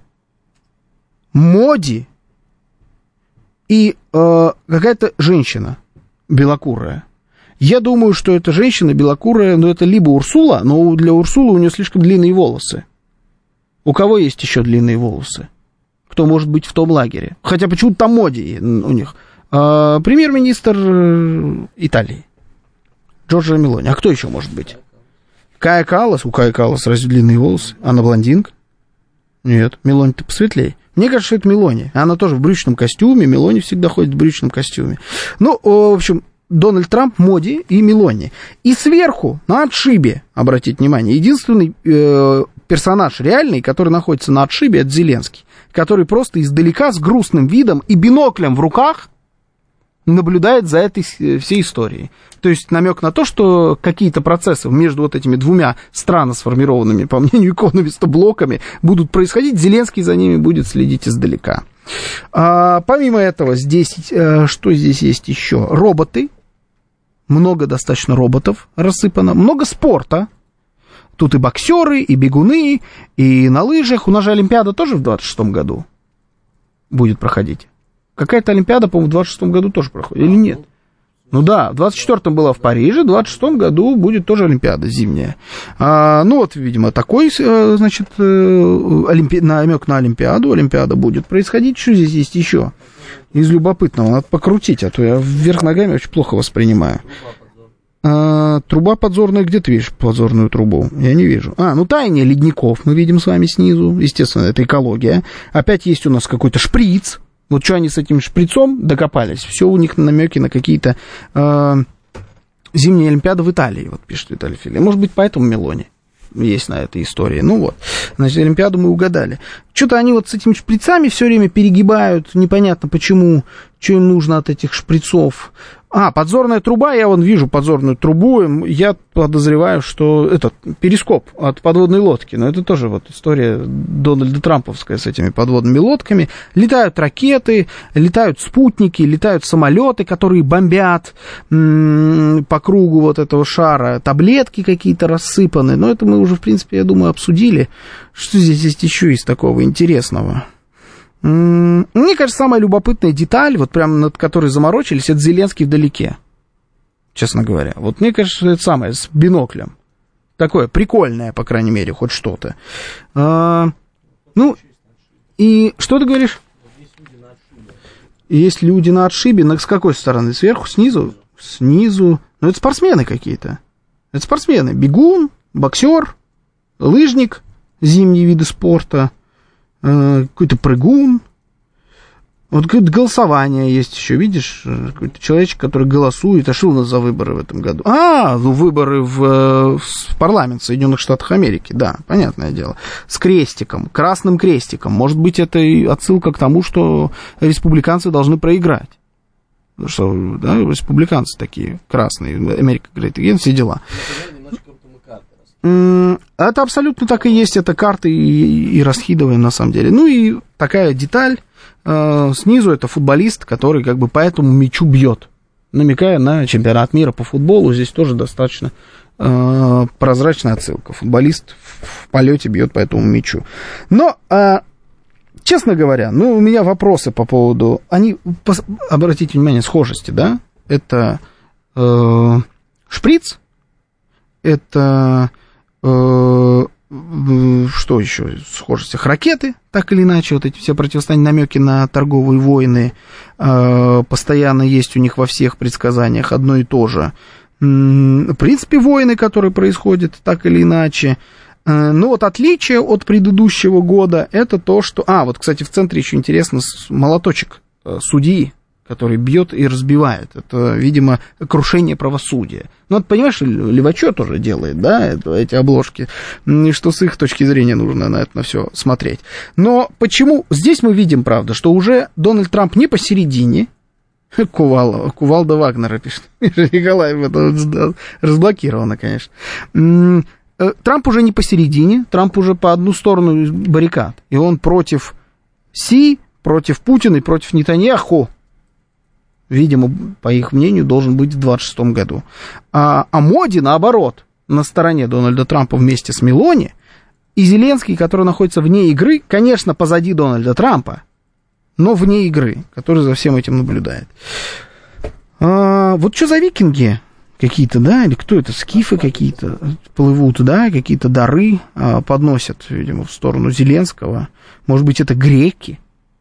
Моди и какая-то женщина белокурая. Я думаю, что эта женщина белокурая, ну, это либо Урсула, но для Урсулы у нее слишком длинные волосы. У кого есть еще длинные волосы? Кто может быть в том лагере? Хотя почему-то там Моди у них. Премьер-министр Италии. Джорджо Мелони. А кто еще может быть? Кая Каллас. У Кая Каллас разве длинные волосы? Она блондинка? Нет, Мелони-то посветлее. Мне кажется, что это Мелони. Она тоже в брючном костюме. Мелони всегда ходит в брючном костюме. Ну, в общем, Дональд Трамп, Моди и Мелони. И сверху, на отшибе, обратите внимание, единственный персонаж реальный, который находится на отшибе, это Зеленский, который просто издалека с грустным видом и биноклем в руках наблюдает за этой всей историей. То есть намек на то, что какие-то процессы между вот этими двумя странно сформированными, по мнению Economist, блоками будут происходить, Зеленский за ними будет следить издалека. Помимо этого, здесь, что здесь есть еще? Роботы. Много достаточно роботов рассыпано. Много спорта. Тут и боксеры, и бегуны, и на лыжах. У нас же Олимпиада тоже в 26-м году будет проходить. Какая-то Олимпиада, по-моему, в 26-м году тоже проходит, или нет? Ну да, в 24-м была в Париже, в 26-м году будет тоже Олимпиада зимняя. Ну вот, видимо, такой, значит, намек на Олимпиаду. Олимпиада будет происходить. Что здесь есть еще из любопытного? Надо покрутить, а то я вверх ногами очень плохо воспринимаю. Труба подзорная, где ты видишь подзорную трубу? Я не вижу. Ну таяние ледников мы видим с вами снизу. Естественно, это экология. Опять есть у нас какой-то шприц. Вот что они с этим шприцом докопались, все у них намеки на какие-то зимние Олимпиады в Италии, вот пишет Виталий Филипп. Может быть, поэтому Мелони есть на этой истории. Ну вот, значит, Олимпиаду мы угадали. Что-то они вот с этими шприцами все время перегибают, непонятно почему, что им нужно от этих шприцов. Подзорная труба, я вон вижу подзорную трубу, я подозреваю, что это перископ от подводной лодки, но это тоже вот история Дональда Трамповская с этими подводными лодками. Летают ракеты, летают спутники, летают самолеты, которые бомбят по кругу вот этого шара, таблетки какие-то рассыпаны, но это мы уже, в принципе, я думаю, обсудили. Что здесь есть еще из такого интересного? Мне кажется, самая любопытная деталь, вот прям над которой заморочились, это Зеленский вдалеке, честно говоря. Вот мне кажется, это самое, с биноклем. Такое прикольное, по крайней мере, хоть что-то. Ну, и что ты говоришь? Есть люди на отшибе. С какой стороны? Сверху, снизу? Снизу. Ну, это спортсмены какие-то. Это спортсмены. Бегун, боксер, лыжник, зимние виды спорта. Какой-то прыгун. Вот какое-то голосование есть еще, видишь? Какой-то человечек, который голосует. А что у нас за выборы в этом году? Выборы в парламент Соединенных Штатов Америки. Да, понятное дело. С крестиком, красным крестиком. Может быть, это и отсылка к тому, что республиканцы должны проиграть. Потому что, да, республиканцы такие красные. Америка Great Again, все дела. Это абсолютно так и есть, это карты и расхидываем на самом деле. Ну и такая деталь, снизу это футболист, который как бы по этому мячу бьет, намекая на чемпионат мира по футболу. Здесь тоже достаточно прозрачная отсылка. Футболист в полете бьет по этому мячу. Но, честно говоря, у меня вопросы по поводу... Обратите внимание, схожести, да? Это шприц, это... что еще? Схожестях ракеты, так или иначе, вот эти все противостояния, намеки на торговые войны постоянно есть у них во всех предсказаниях одно и то же. В принципе, войны, которые происходят так или иначе. Но вот отличие от предыдущего года, это то, что... вот, кстати, в центре еще интересно молоточек судьи, который бьет и разбивает. Это, видимо, крушение правосудия. Ну, вот, понимаешь, Левачо тоже делает, да, эти обложки, что с их точки зрения нужно на это на все смотреть. Но почему? Здесь мы видим, правда, что уже Дональд Трамп не посередине, Кувалда Вагнера пишет, Николаев, это разблокировано, конечно. Трамп уже не посередине, Трамп уже по одну сторону баррикад, и он против Си, против Путина и против Нетаньяху. Видимо, по их мнению, должен быть в 2026 году. А Моди, наоборот, на стороне Дональда Трампа вместе с Мелони, и Зеленский, который находится вне игры, конечно, позади Дональда Трампа, но вне игры, который за всем этим наблюдает. Вот что за викинги какие-то, да, или кто это, скифы какие-то плывут, да, какие-то дары подносят, видимо, в сторону Зеленского. Может быть, это греки?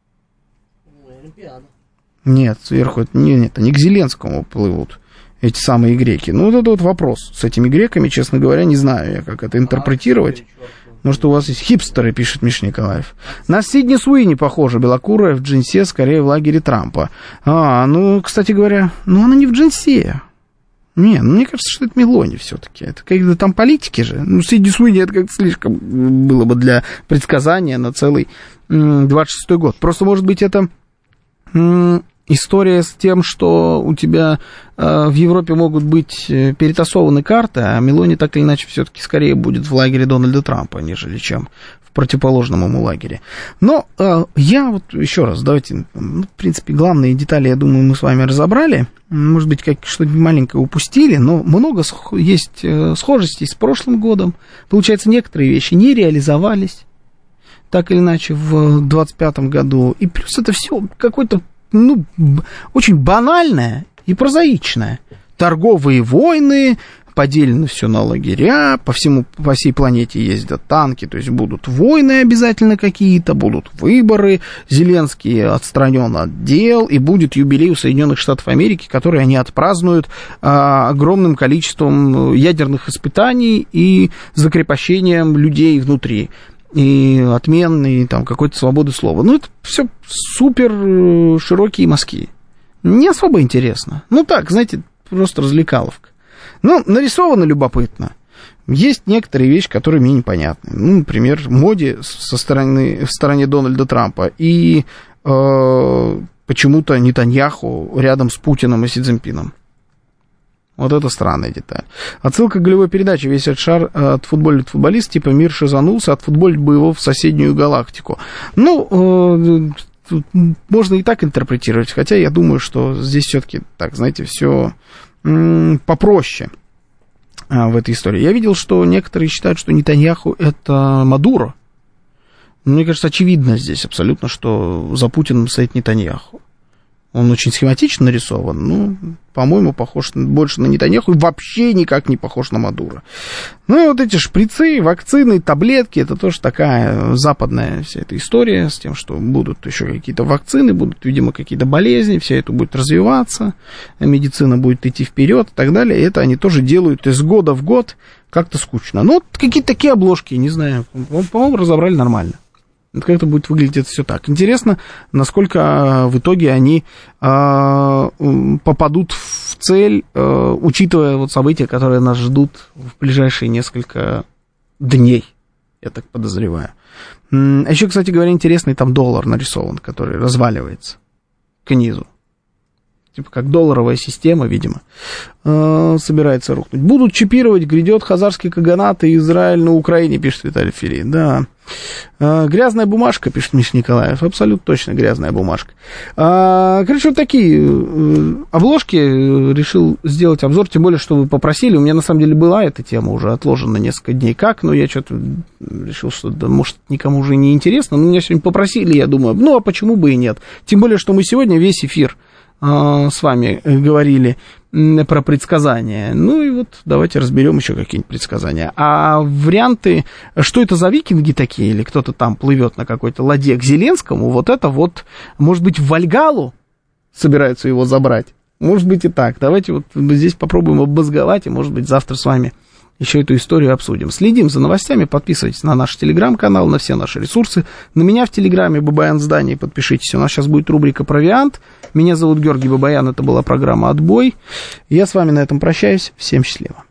Нет, сверху нет, они к Зеленскому плывут, эти самые греки. Ну, вот это вот вопрос с этими греками, честно говоря, не знаю я, как это интерпретировать. Может, у вас есть хипстеры, пишет Миша Николаев. На Сидни Суини похоже, белокурая в джинсе, скорее в лагере Трампа. Кстати говоря, она не в джинсе. Мне кажется, что это Мелони все-таки. Это какие-то там политики же. Сидни Суини это как-то слишком было бы для предсказания на целый 26-й год. Просто, может быть, это... история с тем, что у тебя в Европе могут быть перетасованы карты, а Мелони так или иначе все-таки скорее будет в лагере Дональда Трампа, нежели чем в противоположном ему лагере. Но я вот еще раз, давайте, в принципе, главные детали, я думаю, мы с вами разобрали. Может быть, что-нибудь маленькое упустили, но много есть схожестей с прошлым годом. Получается, некоторые вещи не реализовались так или иначе в 2025 году. И плюс это все какое-то, очень банальное и прозаичное. Торговые войны, поделено все на лагеря, по всей планете ездят танки, то есть будут войны обязательно какие-то, будут выборы, Зеленский отстранен от дел, и будет юбилей у Соединенных Штатов Америки, который они отпразднуют огромным количеством ядерных испытаний и закрепощением людей внутри. и отмены, и там какой-то свободы слова. Ну, это все супер широкие мазки. Не особо интересно. Ну, так, знаете, просто развлекаловка. Ну, нарисовано любопытно. Есть некоторые вещи, которые мне непонятны. Ну, например, моде в стороне Дональда Трампа и почему-то Нетаньяху рядом с Путиным и Си Цзиньпином. Вот это странная деталь. Отсылка к голевой передаче. Весь этот шар от футболист, типа мир шизанулся, отфутболить бы его в соседнюю галактику. Ну, можно и так интерпретировать, хотя я думаю, что здесь все-таки, так, знаете, все попроще в этой истории. Я видел, что некоторые считают, что Нетаньяху это Мадуро. Мне кажется, очевидно здесь абсолютно, что за Путиным стоит Нетаньяху. Он очень схематично нарисован, ну, по-моему, похож больше на Нетаньяху и вообще никак не похож на Мадуро. Ну, и вот эти шприцы, вакцины, таблетки, это тоже такая западная вся эта история с тем, что будут еще какие-то вакцины, будут, видимо, какие-то болезни, все это будет развиваться, медицина будет идти вперед и так далее. И это они тоже делают из года в год как-то скучно. Ну, вот какие-то такие обложки, не знаю, по-моему, разобрали нормально. Это как-то будет выглядеть все так. Интересно, насколько в итоге они попадут в цель, учитывая вот события, которые нас ждут в ближайшие несколько дней, я так подозреваю. А еще, кстати говоря, интересный там доллар нарисован, который разваливается к низу. Типа как долларовая система, видимо, собирается рухнуть. Будут чипировать, грядет хазарский каганат и Израиль на Украине, пишет Виталий Филин. Да. Грязная бумажка, пишет Миша Николаев. Абсолютно точно грязная бумажка. Короче, вот такие обложки. Решил сделать обзор, тем более, что вы попросили. У меня, на самом деле, была эта тема уже отложена несколько дней как, но я что-то решил, что, да, может, никому уже не интересно. Но меня сегодня попросили, я думаю, ну, а почему бы и нет? Тем более, что мы сегодня весь эфир с вами говорили про предсказания. Ну и вот давайте разберем еще какие-нибудь предсказания. А варианты, что это за викинги такие, или кто-то там плывет на какой-то ладье к Зеленскому, вот это вот, может быть, в Вальгалу собираются его забрать. Может быть и так. Давайте вот здесь попробуем обмозговать, и, может быть, завтра с вами еще эту историю обсудим. Следим за новостями, подписывайтесь на наш телеграм-канал, на все наши ресурсы. На меня в телеграме Бабаян Здание, подпишитесь. У нас сейчас будет рубрика «Провиант». Меня зовут Георгий Бабаян, это была программа «Отбой». Я с вами на этом прощаюсь. Всем счастливо.